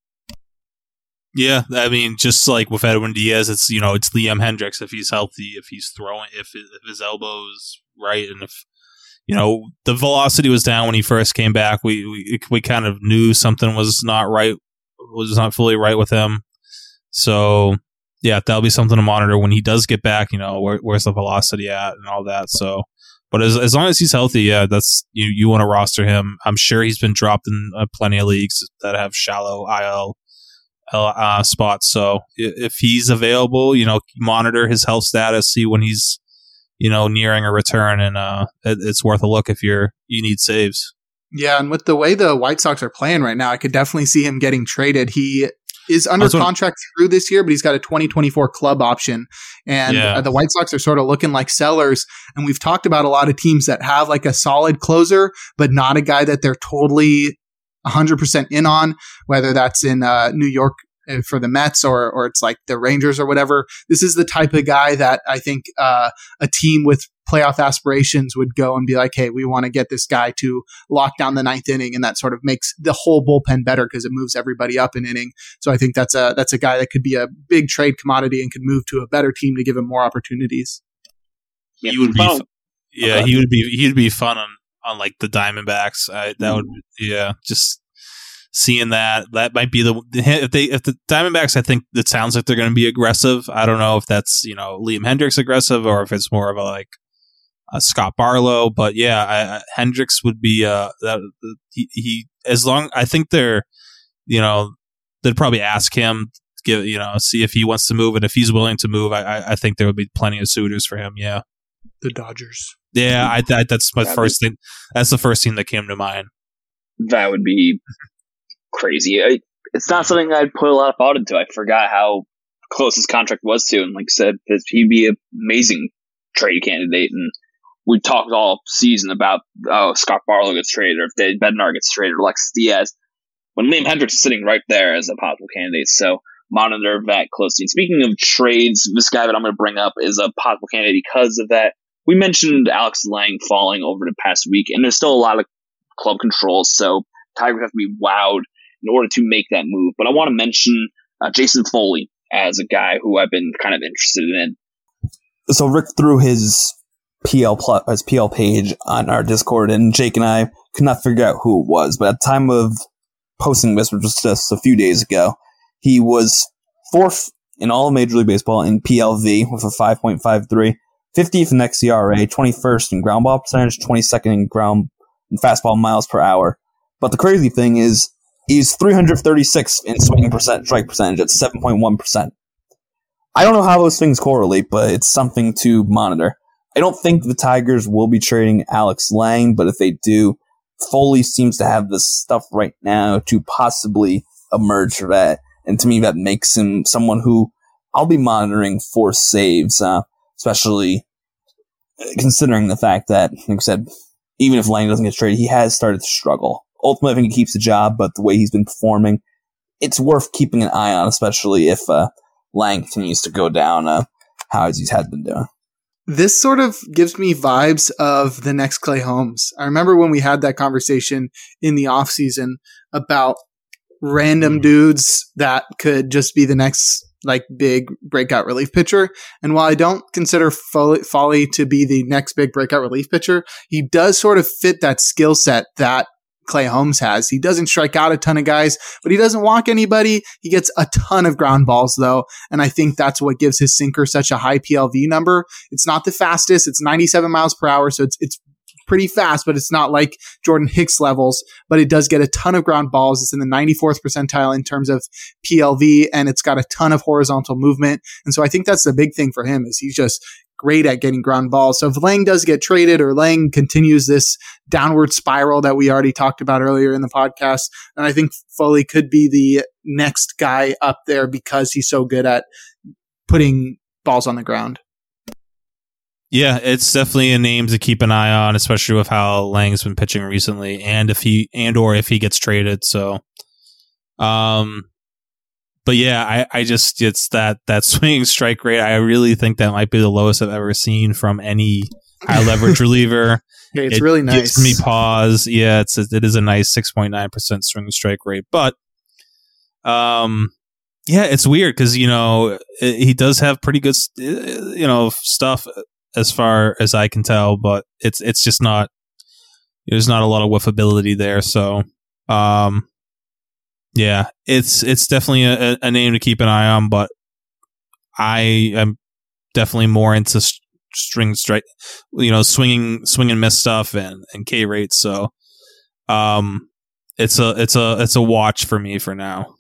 Yeah, I mean, just like with Edwin Diaz, it's, you know, it's Liam Hendriks if he's healthy, if he's throwing, if, if his elbow's right, and if, you know, the velocity was down when he first came back. We we we kind of knew something was not right, was not fully right with him. So yeah, that'll be something to monitor when he does get back. You know, where, where's the velocity at and all that. So, but as as long as he's healthy, yeah, that's you you want to roster him. I'm sure he's been dropped in uh, plenty of leagues that have shallow I L uh, spots. So if he's available, you know, monitor his health status, see when he's, you know, nearing a return, and uh, it, it's worth a look if you're you need saves. Yeah, and with the way the White Sox are playing right now, I could definitely see him getting traded. He is under contract through this year, but he's got a twenty twenty-four club option, and yeah. uh, the White Sox are sort of looking like sellers. And we've talked about a lot of teams that have like a solid closer, but not a guy that they're totally one hundred percent in on, whether that's in uh, New York for the Mets or or it's like the Rangers or whatever. This is the type of guy that I think uh, a team with playoff aspirations would go and be like, hey, we want to get this guy to lock down the ninth inning, and that sort of makes the whole bullpen better because it moves everybody up an inning. So I think that's a that's a guy that could be a big trade commodity and could move to a better team to give him more opportunities. He would be, f- yeah, okay. he would be he would be fun on on like the Diamondbacks. I, that would, yeah, just seeing that that might be the if they if the Diamondbacks. I think it sounds like they're going to be aggressive. I don't know if that's you know Liam Hendriks aggressive or if it's more of a like a Scott Barlow. But yeah, I, I, Hendriks would be uh that he, he as long I think they're you know they'd probably ask him give you know see if he wants to move and if he's willing to move. I I, I think there would be plenty of suitors for him. Yeah, the Dodgers. Yeah, I, I that's my That'd first be, thing. That's the first thing that came to mind. That would be crazy. I, it's not something I'd put a lot of thought into. I forgot how close his contract was to, and like I said, he'd be an amazing trade candidate. And we talked all season about oh Scott Barlow gets traded, or if Dave Bednar gets traded, or Alexis Diaz. When Liam Hendriks is sitting right there as a possible candidate, so monitor that closely. And speaking of trades, this guy that I'm going to bring up is a possible candidate because of that. We mentioned Alex Lange falling over the past week, and there's still a lot of club controls, so Tigers have to be wowed in order to make that move. But I want to mention uh, Jason Foley as a guy who I've been kind of interested in. So Rick threw his P L pl- his P L page on our Discord, and Jake and I could not figure out who it was. But at the time of posting this, which was just a few days ago, he was fourth in all of Major League Baseball in P L V with a five point five three. fiftieth in X E R A, twenty-first in ground ball percentage, twenty-second in ground in fastball miles per hour. But the crazy thing is, he's three hundred thirty-sixth in swinging percent strike percentage at seven point one percent. I don't know how those things correlate, but it's something to monitor. I don't think the Tigers will be trading Alex Lange, but if they do, Foley seems to have the stuff right now to possibly emerge for that. And to me, that makes him someone who I'll be monitoring for saves. Uh, Especially considering the fact that, like I said, even if Lange doesn't get traded, he has started to struggle. Ultimately, I think he keeps the job, but the way he's been performing, it's worth keeping an eye on, especially if uh, Lange continues to go down uh, how he's had been doing. This sort of gives me vibes of the next Clay Holmes. I remember when we had that conversation in the offseason about random dudes that could just be the next like big breakout relief pitcher. And while I don't consider Foley, Foley to be the next big breakout relief pitcher, he does sort of fit that skill set that Clay Holmes has. He doesn't strike out a ton of guys, but he doesn't walk anybody. He gets a ton of ground balls though. And I think that's what gives his sinker such a high P L V number. It's not the fastest. It's ninety-seven miles per hour. So it's, it's pretty fast, but it's not like Jordan Hicks levels, but it does get a ton of ground balls. It's in the ninety-fourth percentile in terms of P L V, and it's got a ton of horizontal movement. And so I think that's the big thing for him is he's just great at getting ground balls. So if Lange does get traded or Lange continues this downward spiral that we already talked about earlier in the podcast, then I think Foley could be the next guy up there because he's so good at putting balls on the ground. Yeah, it's definitely a name to keep an eye on, especially with how Lange's been pitching recently, and if he and or if he gets traded. So, um, but yeah, I, I just it's that that swinging strike rate. I really think that might be the lowest I've ever seen from any high leverage reliever. Yeah, it's it really nice. Gives me pause. Yeah, it's a, it is a nice six point nine percent swinging strike rate, but um. Yeah, it's weird because you know he does have pretty good you know stuff as far as I can tell, but it's it's just not there's not a lot of whiffability there. So, um, yeah, it's it's definitely a, a name to keep an eye on. But I am definitely more into st- string strike, you know, swinging swing and miss stuff and, and K rates. So, um, it's a it's a it's a watch for me for now.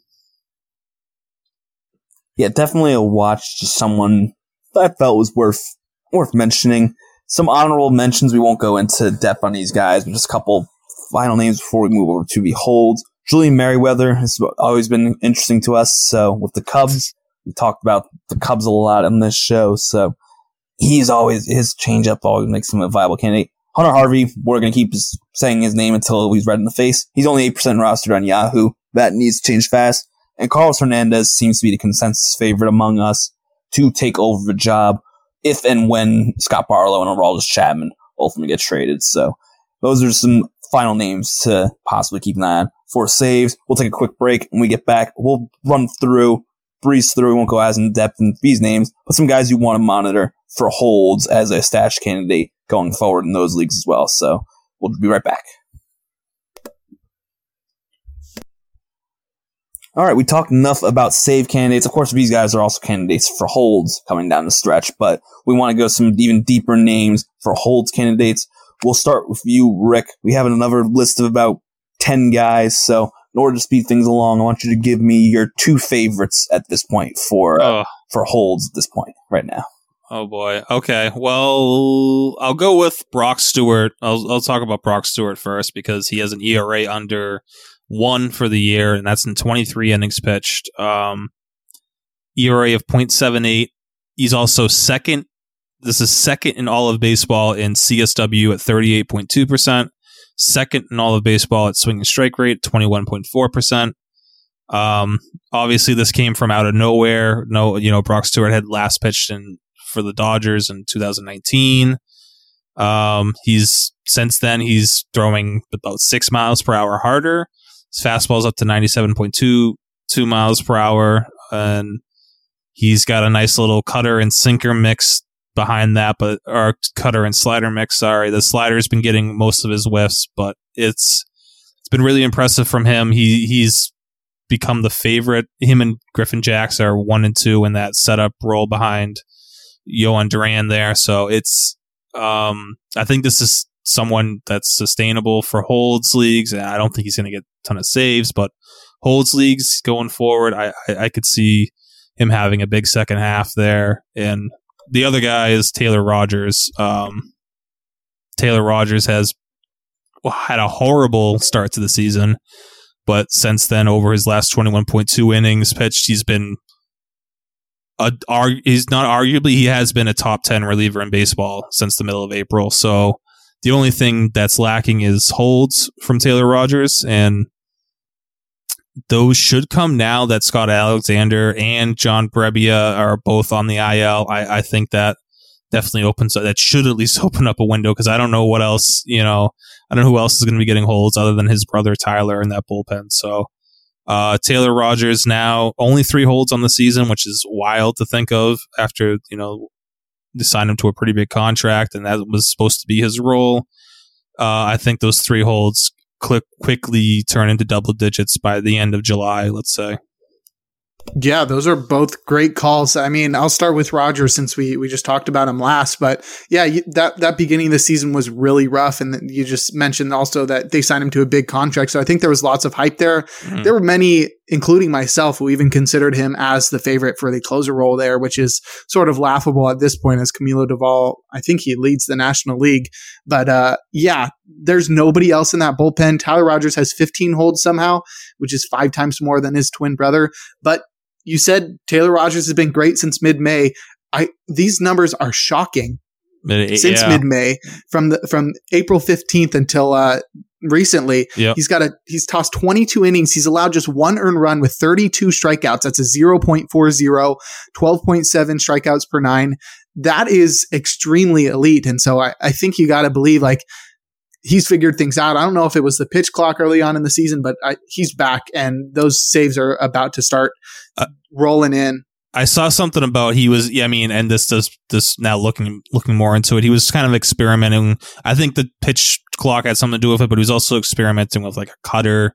Yeah, definitely a watch to someone that I felt was worth worth mentioning. Some honorable mentions. We won't go into depth on these guys, but just a couple final names before we move over to Behold. Julian Merriweather has always been interesting to us. So with the Cubs, we talked about the Cubs a lot on this show. So he's always, his changeup always makes him a viable candidate. Hunter Harvey, we're going to keep saying his name until he's red in the face. He's only eight percent rostered on Yahoo. That needs to change fast. And Carlos Hernandez seems to be the consensus favorite among us to take over the job if and when Scott Barlow and Aroldis Chapman ultimately get traded. So those are some final names to possibly keep an eye on. For saves, we'll take a quick break. When we get back, we'll run through, breeze through, we won't go as in depth in these names, but some guys you want to monitor for holds as a stash candidate going forward in those leagues as well. So We'll be right back. All right, we talked enough about save candidates. Of course, these guys are also candidates for holds coming down the stretch, but we want to go some even deeper names for holds candidates. We'll start with you, Rick. We have another list of about ten guys, so in order to speed things along, I want you to give me your two favorites at this point for uh, oh. for holds at this point right now. Oh boy. Okay. Well, I'll go with Brock Stewart. I'll I'll talk about Brock Stewart first because he has an E R A under one for the year, and that's in twenty-three innings pitched. Um, E R A of point seven eight. He's also second. This is second in all of baseball in C S W at thirty-eight point two percent. Second in all of baseball at swing and strike rate, twenty-one point four percent. Um, obviously, this came from out of nowhere. No, you know, Brock Stewart had last pitched in for the Dodgers in two thousand nineteen. Um, he's since then he's throwing about six miles per hour harder. His fastball's up to ninety-seven point two two miles per hour, and he's got a nice little cutter and sinker mix behind that, but or cutter and slider mix. Sorry, the slider's been getting most of his whiffs, but it's it's been really impressive from him. He he's become the favorite. Him and Griffin Jacks are one and two in that setup role behind Yohan Duran there. So it's um, I think this is someone that's sustainable for holds leagues. I don't think he's going to get a ton of saves, but holds leagues going forward, I, I I could see him having a big second half there. And the other guy is Taylor Rogers. Um, Taylor Rogers has had a horrible start to the season, but since then, over his last twenty-one point two innings pitched, he's been a, he's not arguably he has been a top ten reliever in baseball since the middle of April. So the only thing that's lacking is holds from Taylor Rogers, and those should come now that Scott Alexander and John Brebbia are both on the I L. I, I think that definitely opens that should at least open up a window, because I don't know what else, you know, I don't know who else is going to be getting holds other than his brother Tyler in that bullpen. So uh, Taylor Rogers now only three holds on the season, which is wild to think of after, you know, they signed him to a pretty big contract, and that was supposed to be his role. Uh, I think those three holds click quickly turn into double digits by the end of July, let's say. Yeah, those are both great calls. I mean, I'll start with Rogers since we we just talked about him last. But yeah, you, that that beginning of the season was really rough, and you just mentioned also that they signed him to a big contract. So I think there was lots of hype there. Mm-hmm. There were many, including myself, who even considered him as the favorite for the closer role there, which is sort of laughable at this point, as Camilo Doval, I think he leads the National League. But uh, yeah, there's nobody else in that bullpen. Tyler Rogers has fifteen holds somehow, which is five times more than his twin brother. But you said Taylor Rogers has been great since mid-May. I these numbers are shocking. It, since yeah. mid-May, from the from April fifteenth until uh, recently, yep. he's got a he's tossed twenty-two innings. He's allowed just one earned run with thirty-two strikeouts. That's a zero point four oh, twelve point seven strikeouts per nine. That is extremely elite. And so I, I think you got to believe like he's figured things out. I don't know if it was the pitch clock early on in the season, but I, he's back, and those saves are about to start uh, rolling in. I saw something about he was, yeah, I mean, and this does this now looking looking more into it. He was kind of experimenting. I think the pitch clock had something to do with it, but he was also experimenting with like a cutter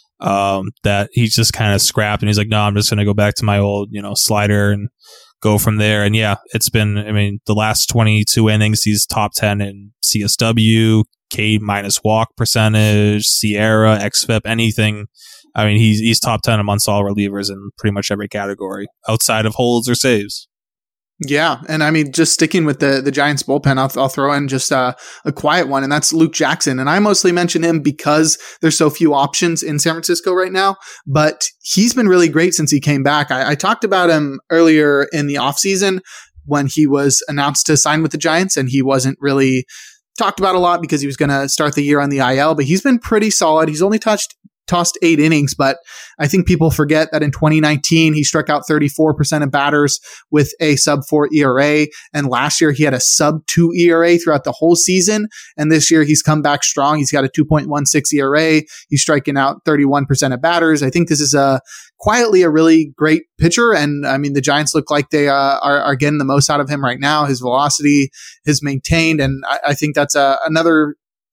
um, that he's just kind of scrapped, and he's like, no, I'm just going to go back to my old, you know, slider and go from there. And yeah, it's been, I mean, the last twenty-two innings, he's top ten in C S W, K minus walk percentage, Sierra, X F I P, anything. I mean, he's he's top ten amongst all relievers in pretty much every category outside of holds or saves. Yeah, and I mean, just sticking with the the Giants bullpen, I'll, I'll throw in just uh, a quiet one, and that's Luke Jackson. And I mostly mention him because there's so few options in San Francisco right now, but he's been really great since he came back. I, I talked about him earlier in the offseason when he was announced to sign with the Giants, and he wasn't really talked about a lot because he was going to start the year on the I L, but he's been pretty solid. He's only touched tossed eight innings, but I think people forget that in twenty nineteen, he struck out thirty-four percent of batters with a sub four E R A. And last year he had a sub two E R A throughout the whole season. And this year he's come back strong. He's got a two point one six E R A. He's striking out thirty-one percent of batters. I think this is a quietly a really great pitcher. And I mean, the Giants look like they uh, are, are getting the most out of him right now. His velocity is maintained. And I, I think that's a, another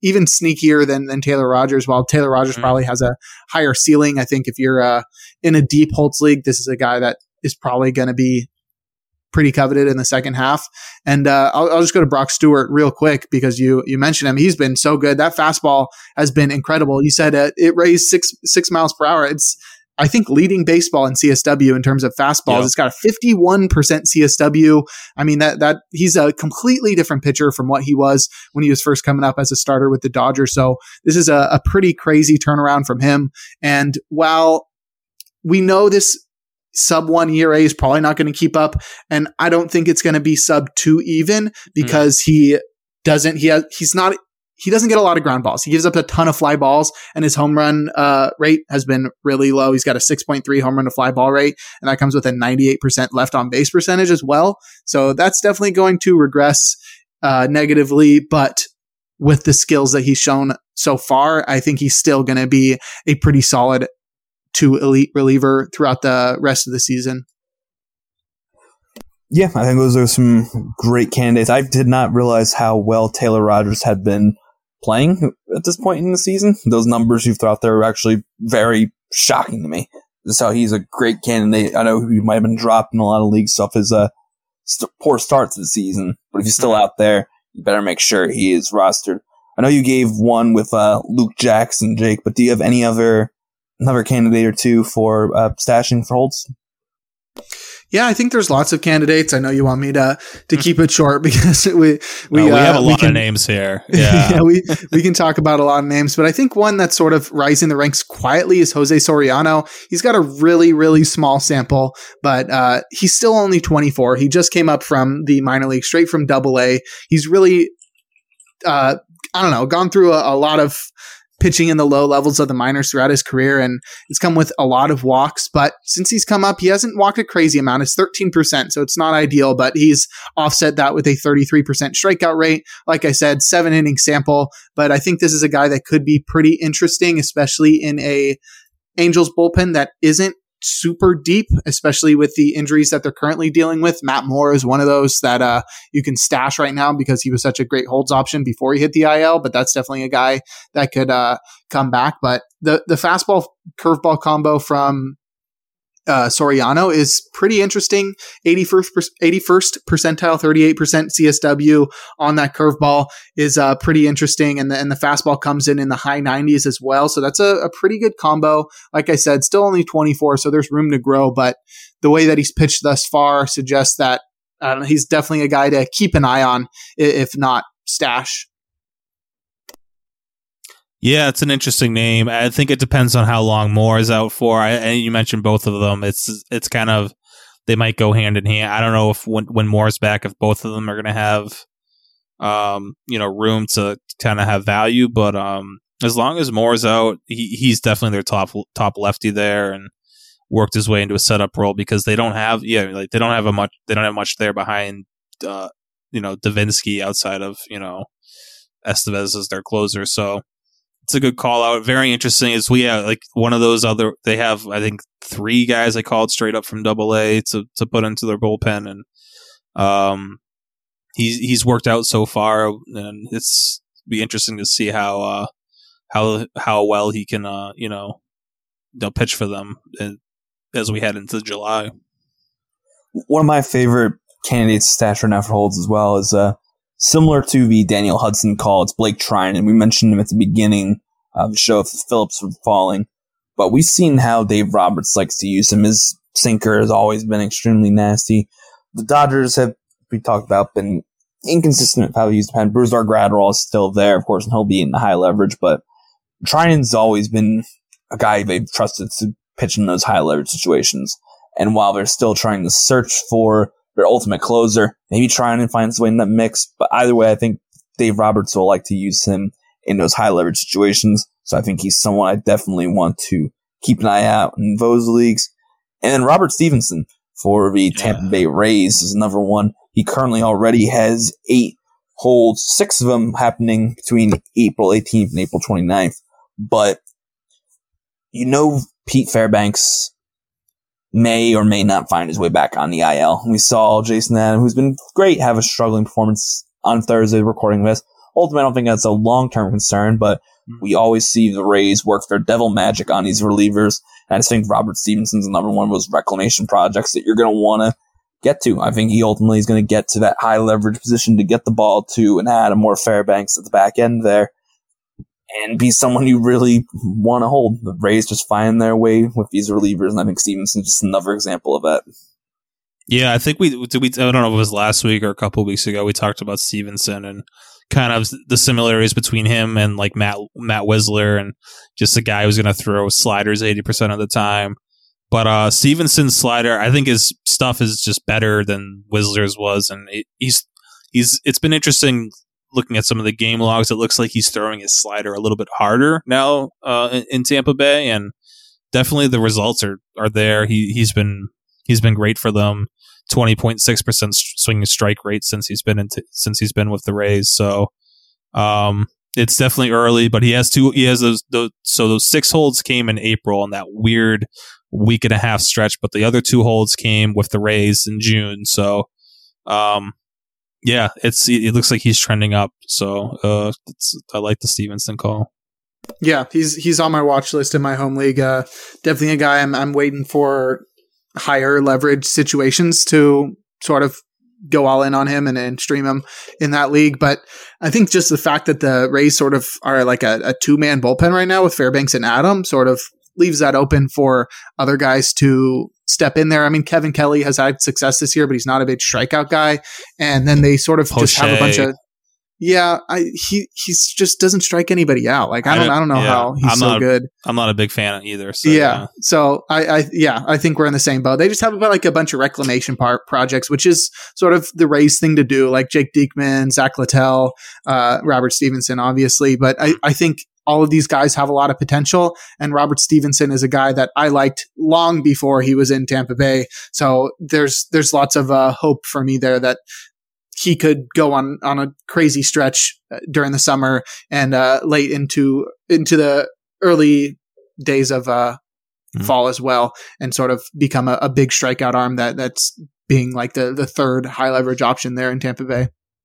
even sneakier than, than Taylor Rogers. While Taylor Rogers mm-hmm. probably has a higher ceiling, I think if you're uh, in a deep Holtz league, this is a guy that is probably going to be pretty coveted in the second half. And uh, I'll, I'll just go to Brock Stewart real quick because you you mentioned him. He's been so good. That fastball has been incredible. You said uh, it raised six six miles per hour. It's I think leading baseball in C S W in terms of fastballs. Yep. It's got a fifty-one percent C S W. I mean that that he's a completely different pitcher from what he was when he was first coming up as a starter with the Dodgers. So this is a, a pretty crazy turnaround from him. And while we know this sub one E R A is probably not going to keep up, and I don't think it's going to be sub two even because mm. he doesn't he has, he's not he doesn't get a lot of ground balls. He gives up a ton of fly balls, and his home run uh, rate has been really low. He's got a six point three home run to fly ball rate, and that comes with a ninety-eight percent left on base percentage as well. So that's definitely going to regress uh, negatively, but with the skills that he's shown so far, I think he's still going to be a pretty solid to elite reliever throughout the rest of the season. Yeah, I think those are some great candidates. I did not realize how well Taylor Rogers had been playing at this point in the season. Those numbers you've thrown out there are actually very shocking to me. So he's a great candidate. I know he might have been dropped in a lot of leagues off his uh, st- poor start to the season, but if he's still out there, you better make sure he is rostered. I know you gave one with uh, Luke Jackson, Jake, but do you have any other another candidate or two for uh, stashing for Holtz? Yeah, I think there's lots of candidates. I know you want me to to keep it short because we we, no, we have uh, a we lot can, of names here. Yeah, yeah we we can talk about a lot of names, but I think one that's sort of rising the ranks quietly is Jose Soriano. He's got a really really small sample, but uh, he's still only twenty-four. He just came up from the minor league, straight from Double A. He's really, uh, I don't know, gone through a, a lot of pitching in the low levels of the minors throughout his career, and it's come with a lot of walks. But since he's come up, he hasn't walked a crazy amount. It's thirteen percent, so it's not ideal, but he's offset that with a thirty-three percent strikeout rate. Like I said, seven inning sample, but I think this is a guy that could be pretty interesting, especially in a Angels bullpen that isn't super deep, especially with the injuries that they're currently dealing with. Matt Moore is one of those that uh, you can stash right now because he was such a great holds option before he hit the I L, but that's definitely a guy that could uh, come back. But the, the fastball curveball combo from uh, Soriano is pretty interesting. eighty-first, eighty-first percentile, thirty-eight percent C S W on that curveball is uh, pretty interesting. And the, and the fastball comes in in the high nineties as well. So that's a, a pretty good combo. Like I said, still only twenty-four, so there's room to grow. But the way that he's pitched thus far suggests that I don't know, he's definitely a guy to keep an eye on, if not stash. Yeah, it's an interesting name. I think it depends on how long Moore is out for. I, and you mentioned both of them. It's it's kind of, they might go hand in hand. I don't know if when, when Moore's back, if both of them are going to have, um, you know, room to kind of have value. But um, as long as Moore's out, he, he's definitely their top top lefty there, and worked his way into a setup role because they don't have, yeah, like they don't have a much, they don't have much there behind, uh, you know, Davinsky outside of, you know, Estevez as their closer. So it's a good call out. Very interesting. Is we have like one of those other, they have, I think, three guys I called straight up from Double A to, to put into their bullpen. And um, he's, he's worked out so far, and it's be interesting to see how, uh, how, how well he can, uh, you know, they'll pitch for them as we head into July. One of my favorite candidates to stash right now for holds as well is, uh, similar to the Daniel Hudson call, it's Blake Treinen, and we mentioned him at the beginning of the show if Phillips were falling. But we've seen how Dave Roberts likes to use him. His sinker has always been extremely nasty. The Dodgers have, we talked about, been inconsistent with how they use the pen. Brusdar Graterol is still there, of course, and he'll be in the high leverage, but Treinen's always been a guy they've trusted to pitch in those high leverage situations. And while they're still trying to search for their ultimate closer, maybe trying to find his way in that mix. But either way, I think Dave Roberts will like to use him in those high leverage situations. So I think he's someone I definitely want to keep an eye out in those leagues. And then Robert Stevenson for the yeah. Tampa Bay Rays is another one. He currently already has eight holds, six of them happening between April eighteenth and April twenty-ninth. But you know, Pete Fairbanks may or may not find his way back on the I L. We saw Jason Adam, who's been great, have a struggling performance on Thursday recording this. ultimately, I don't think that's a long-term concern, but we always see the Rays work their devil magic on these relievers. And I just think Robert Stevenson's another one of those reclamation projects that you're going to want to get to. I think he ultimately is going to get to that high leverage position to get the ball to and add a more Fairbanks at the back end there and be someone you really want to hold. The Rays just find their way with these relievers, and I think Stevenson's just another example of that. Yeah, I think we did. We I don't know if it was last week or a couple of weeks ago. We talked about Stevenson and kind of the similarities between him and like Matt Matt Wisler, and just a guy who's going to throw sliders eighty percent of the time. But uh, Stevenson's slider, I think his stuff is just better than Wisler's was, and it, he's he's. It's been interesting looking at some of the game logs. It looks like he's throwing his slider a little bit harder now uh, in, in Tampa Bay, and definitely the results are are there. He he's been he's been great for them. twenty point six percent swinging strike rate since he's been into, since he's been with the Rays. So um, it's definitely early, but he has two. He has those, those. So those six holds came in April on that weird week and a half stretch, but the other two holds came with the Rays in June. So um, yeah, it's it looks like he's trending up. So uh, it's, I like the Stevenson call. Yeah, he's he's on my watch list in my home league. Uh, definitely a guy I'm I'm waiting for higher leverage situations to sort of go all in on him and, and stream him in that league. But I think just the fact that the Rays sort of are like a, a two-man bullpen right now with Fairbanks and Adam sort of leaves that open for other guys to step in there. I mean, Kevin Kelly has had success this year, but he's not a big strikeout guy. And then they sort of Poche. just have a bunch of Yeah, I he he's just doesn't strike anybody out. Like I don't I don't know yeah, how he's I'm so not, good. I'm not a big fan either. So, yeah. yeah, so I, I yeah I think we're in the same boat. They just have about like a bunch of reclamation par- projects, which is sort of the Rays thing to do. Like Jake Diekman, Zach Littell, uh, Robert Stevenson, obviously. But I I think all of these guys have a lot of potential, and Robert Stevenson is a guy that I liked long before he was in Tampa Bay. So there's there's lots of uh, hope for me there that he could go on, on a crazy stretch during the summer and uh, late into into the early days of uh, mm-hmm. fall as well, and sort of become a, a big strikeout arm that that's being like the, the third high leverage option there in Tampa Bay.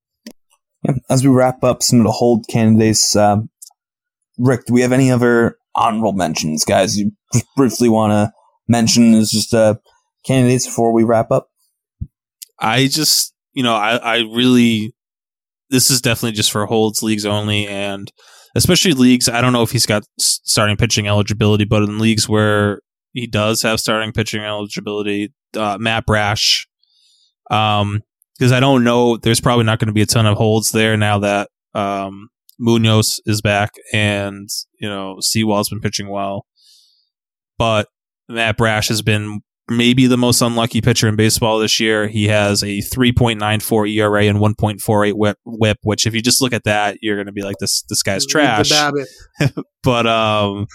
As we wrap up some of the hold candidates, uh, Rick, do we have any other honorable mentions, guys? You just briefly want to mention as just uh, candidates before we wrap up? I just. You know, I, I really, this is definitely just for holds leagues only, and especially leagues, I don't know if he's got starting pitching eligibility, but in leagues where he does have starting pitching eligibility, uh, Matt Brash, um, because I don't know, there's probably not going to be a ton of holds there now that um, Munoz is back and, you know, Sewell's been pitching well, but Matt Brash has been maybe the most unlucky pitcher in baseball this year. He has a three point nine four E R A and one point four eight whip, whip, which if you just look at that, you're going to be like, this this guy's trash. But um,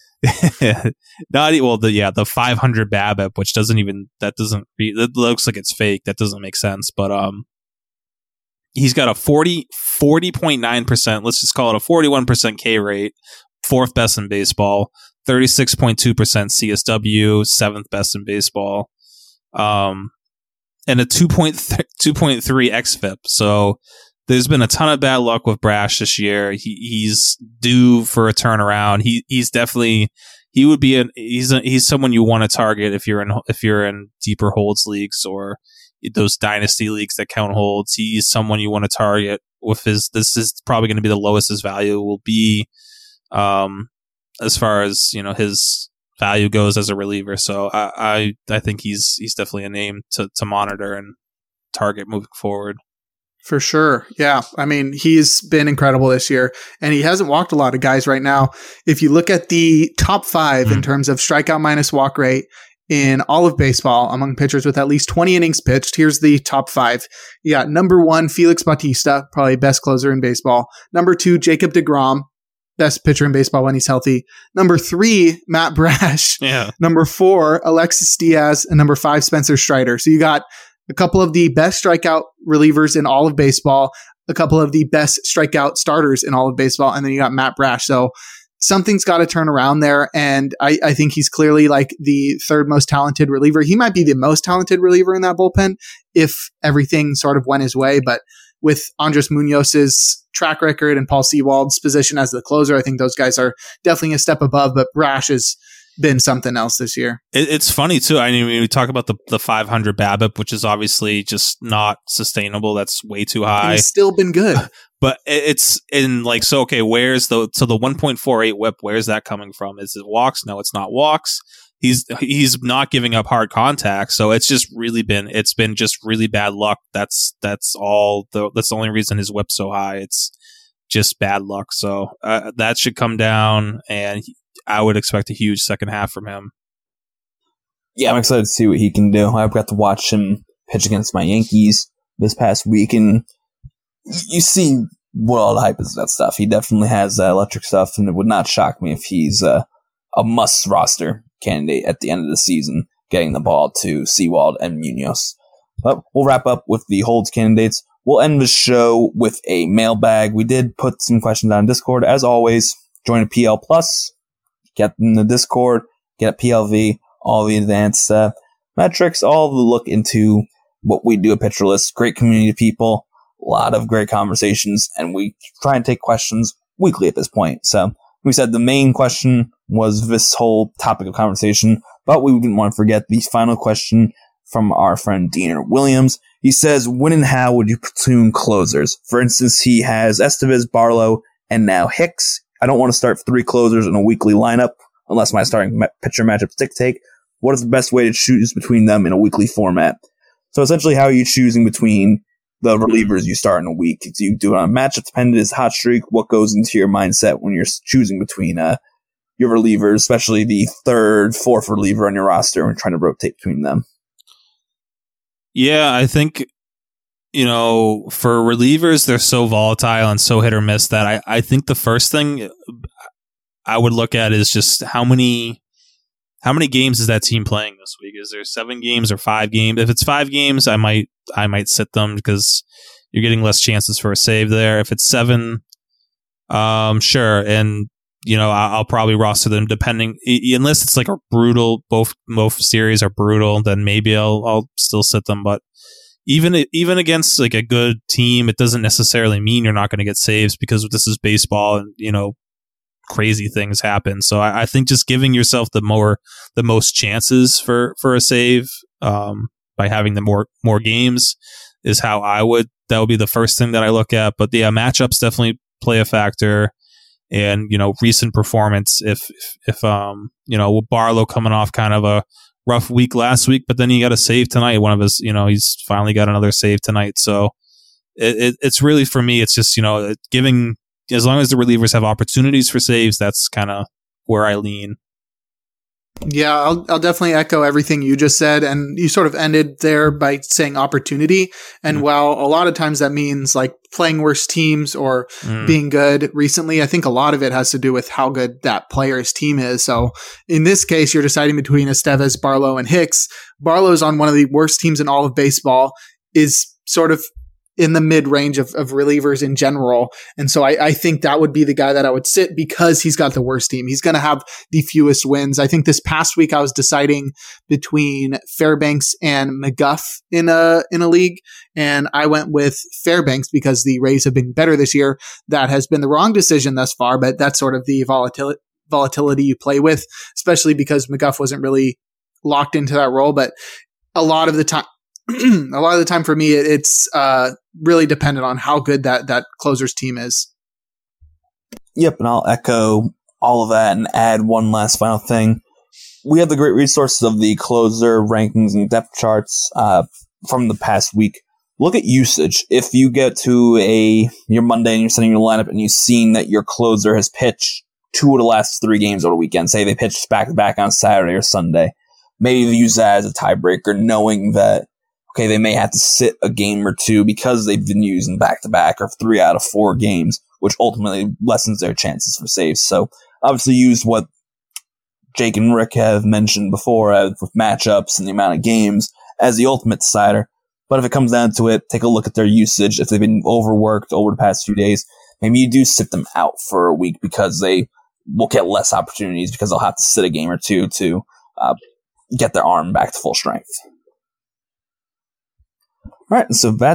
not well, the yeah, the five hundred BABIP, which doesn't even that doesn't it looks like it's fake. That doesn't make sense. But um, he's got a forty point nine percent. Let's just call it a forty-one percent K rate, fourth best in baseball. thirty-six point two percent C S W, seventh best in baseball, um, and a two point three X F I P. So there's been a ton of bad luck with Brash this year. He, he's due for a turnaround. He he's definitely he would be an he's a, he's someone you want to target if you're in if you're in deeper holds leagues or those dynasty leagues that count holds. He's someone you want to target with his. This is probably going to be the lowest his value will be. Um, as far as, you know, his value goes as a reliever. So I, I, I think he's he's definitely a name to, to monitor and target moving forward. For sure. Yeah. I mean, he's been incredible this year, and he hasn't walked a lot of guys right now. If you look at the top five mm-hmm. in terms of strikeout minus walk rate in all of baseball among pitchers with at least twenty innings pitched, here's the top five. You got number one, Felix Bautista, probably best closer in baseball. Number two, Jacob deGrom, best pitcher in baseball when he's healthy. Number three, Matt Brash. Yeah. Number four, Alexis Diaz. And number five, Spencer Strider. So you got a couple of the best strikeout relievers in all of baseball, a couple of the best strikeout starters in all of baseball, and then you got Matt Brash. So something's got to turn around there, and I, I think he's clearly like the third most talented reliever. He might be the most talented reliever in that bullpen if everything sort of went his way, but with Andres Munoz's track record and Paul Sewald's position as the closer, I think those guys are definitely a step above, but Brash has been something else this year. It, it's funny too. I mean, we talk about the, the five hundred BABIP, which is obviously just not sustainable. That's way too high. And he's still been good. But it's in like, so, okay, where's the, so the one point four eight whip, where's that coming from? Is it walks? No, it's not walks. He's, he's not giving up hard contact. So it's just really been, it's been just really bad luck. That's, that's all the, that's the only reason his whip's so high. It's just bad luck. So uh, that should come down, and he, I would expect a huge second half from him. Yeah, I'm excited to see what he can do. I've got to watch him pitch against my Yankees this past week, and you see what all the hype is that stuff. He definitely has that electric stuff, and it would not shock me if he's uh, a must roster candidate at the end of the season, getting the ball to Sewald and Munoz. But we'll wrap up with the holds candidates. We'll end the show with a mailbag. We did put some questions on Discord. As always, join a P L Plus, get in the Discord, get a P L V, all the advanced uh, metrics, all the look into what we do at Pitcher List. Great community of people, a lot of great conversations, and we try and take questions weekly at this point. So we said the main question was this whole topic of conversation, but we didn't want to forget the final question from our friend Diener Williams. He says, when and how would you platoon closers? For instance, he has Estevez, Barlow, and now Hicks. I don't want to start three closers in a weekly lineup unless my starting ma- pitcher matchups dictate. What is the best way to choose between them in a weekly format? So essentially, how are you choosing between the relievers you start in a week? Do you do it on a matchup dependent? Is hot streak? What goes into your mindset when you're choosing between uh, your relievers, especially the third, fourth reliever on your roster, and trying to rotate between them? Yeah, I think, you know, for relievers, they're so volatile and so hit or miss that I, I think the first thing I would look at is just how many how many games is that team playing this week? Is there seven games or five games? If it's five games, I might I might sit them because you're getting less chances for a save there. If it's seven, um, sure, and you know I'll, I'll probably roster them depending, unless it's like a brutal. Both both series are brutal, then maybe I'll I'll still sit them. But even even against like a good team, it doesn't necessarily mean you're not going to get saves because this is baseball, and you know crazy things happen. So I, I think just giving yourself the more the most chances for for a save um, by having the more more games is how I would. That would be the first thing that I look at. But yeah, matchups definitely play a factor. And, you know, recent performance, if, if, if um, you know, Barlow coming off kind of a rough week last week, but then he got a save tonight. One of his, you know, he's finally got another save tonight. So it, it, it's really, for me, it's just, you know, giving, as long as the relievers have opportunities for saves, that's kind of where I lean. Yeah, I'll I'll definitely echo everything you just said, and you sort of ended there by saying opportunity. And mm. while a lot of times that means like playing worse teams or mm. being good recently, I think a lot of it has to do with how good that player's team is. So in this case, you're deciding between Estevez, Barlow, and Hicks. Barlow's on one of the worst teams in all of baseball, is sort of in the mid range of, of relievers in general. And so I, I think that would be the guy that I would sit because he's got the worst team. He's going to have the fewest wins. I think this past week I was deciding between Fairbanks and McGuff in a, in a league. And I went with Fairbanks because the Rays have been better this year. That has been the wrong decision thus far, but that's sort of the volatility, volatility you play with, especially because McGuff wasn't really locked into that role. But a lot of the time, a lot of the time for me, it, it's uh, really dependent on how good that, that closer's team is. Yep, and I'll echo all of that and add one last final thing. We have the great resources of the closer rankings and depth charts uh, from the past week. Look at usage. If you get to a your Monday and you're setting your lineup and you've seen that your closer has pitched two of the last three games over the weekend, say they pitched back-to-back on Saturday or Sunday, maybe use that as a tiebreaker, knowing that okay, they may have to sit a game or two because they've been using back-to-back or three out of four games, which ultimately lessens their chances for saves. So obviously use what Jake and Rick have mentioned before uh, with matchups and the amount of games as the ultimate decider. But if it comes down to it, take a look at their usage. If they've been overworked over the past few days, maybe you do sit them out for a week because they will get less opportunities because they'll have to sit a game or two to uh, get their arm back to full strength. All right, and so that's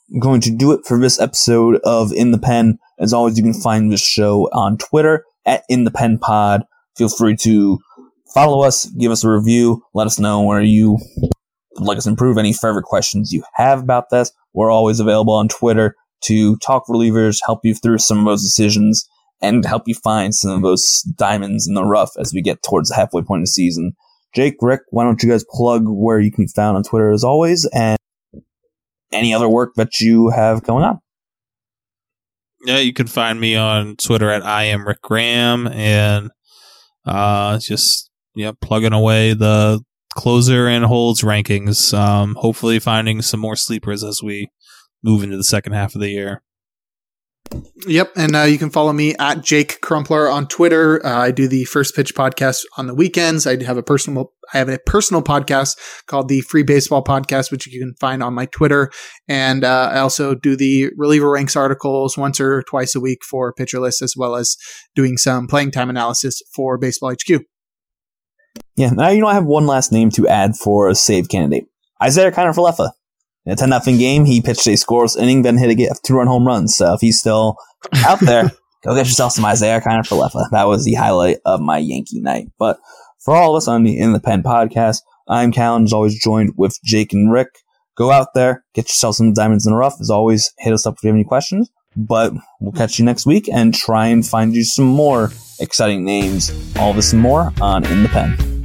I'm going to do it for this episode of In the Pen. As always, you can find this show on Twitter at In the Pen Pod. Feel free to follow us, give us a review, let us know where you would like us to improve, any further questions you have about this. We're always available on Twitter to talk relievers, help you through some of those decisions, and help you find some of those diamonds in the rough as we get towards the halfway point of the season. Jake, Rick, why don't you guys plug where you can be found on Twitter as always, and any other work that you have going on? Yeah, you can find me on Twitter at I am Rick Graham, and uh, just yeah, plugging away the closer and holds rankings. Um, hopefully, finding some more sleepers as we move into the second half of the year. Yep, and uh, you can follow me at Jake Crumpler on Twitter. Uh, I do the First Pitch podcast on the weekends. I have a personal, I have a personal podcast called the Free Baseball Podcast, which you can find on my Twitter. And uh, I also do the reliever ranks articles once or twice a week for Pitcher List, as well as doing some playing time analysis for Baseball H Q. Yeah, now you know I have one last name to add for a save candidate: Isaiah Kiner-Falefa. In a ten nothing game, he pitched a scoreless inning, then hit a two-run home run. So if he's still out there, go get yourself some Isaiah Kiner-Falefa. That was the highlight of my Yankee night. But for all of us on the In the Pen podcast, I'm Callan, as always joined with Jake and Rick. Go out there, get yourself some diamonds in the rough. As always, hit us up if you have any questions. But we'll catch you next week and try and find you some more exciting names. All this and more on In the Pen.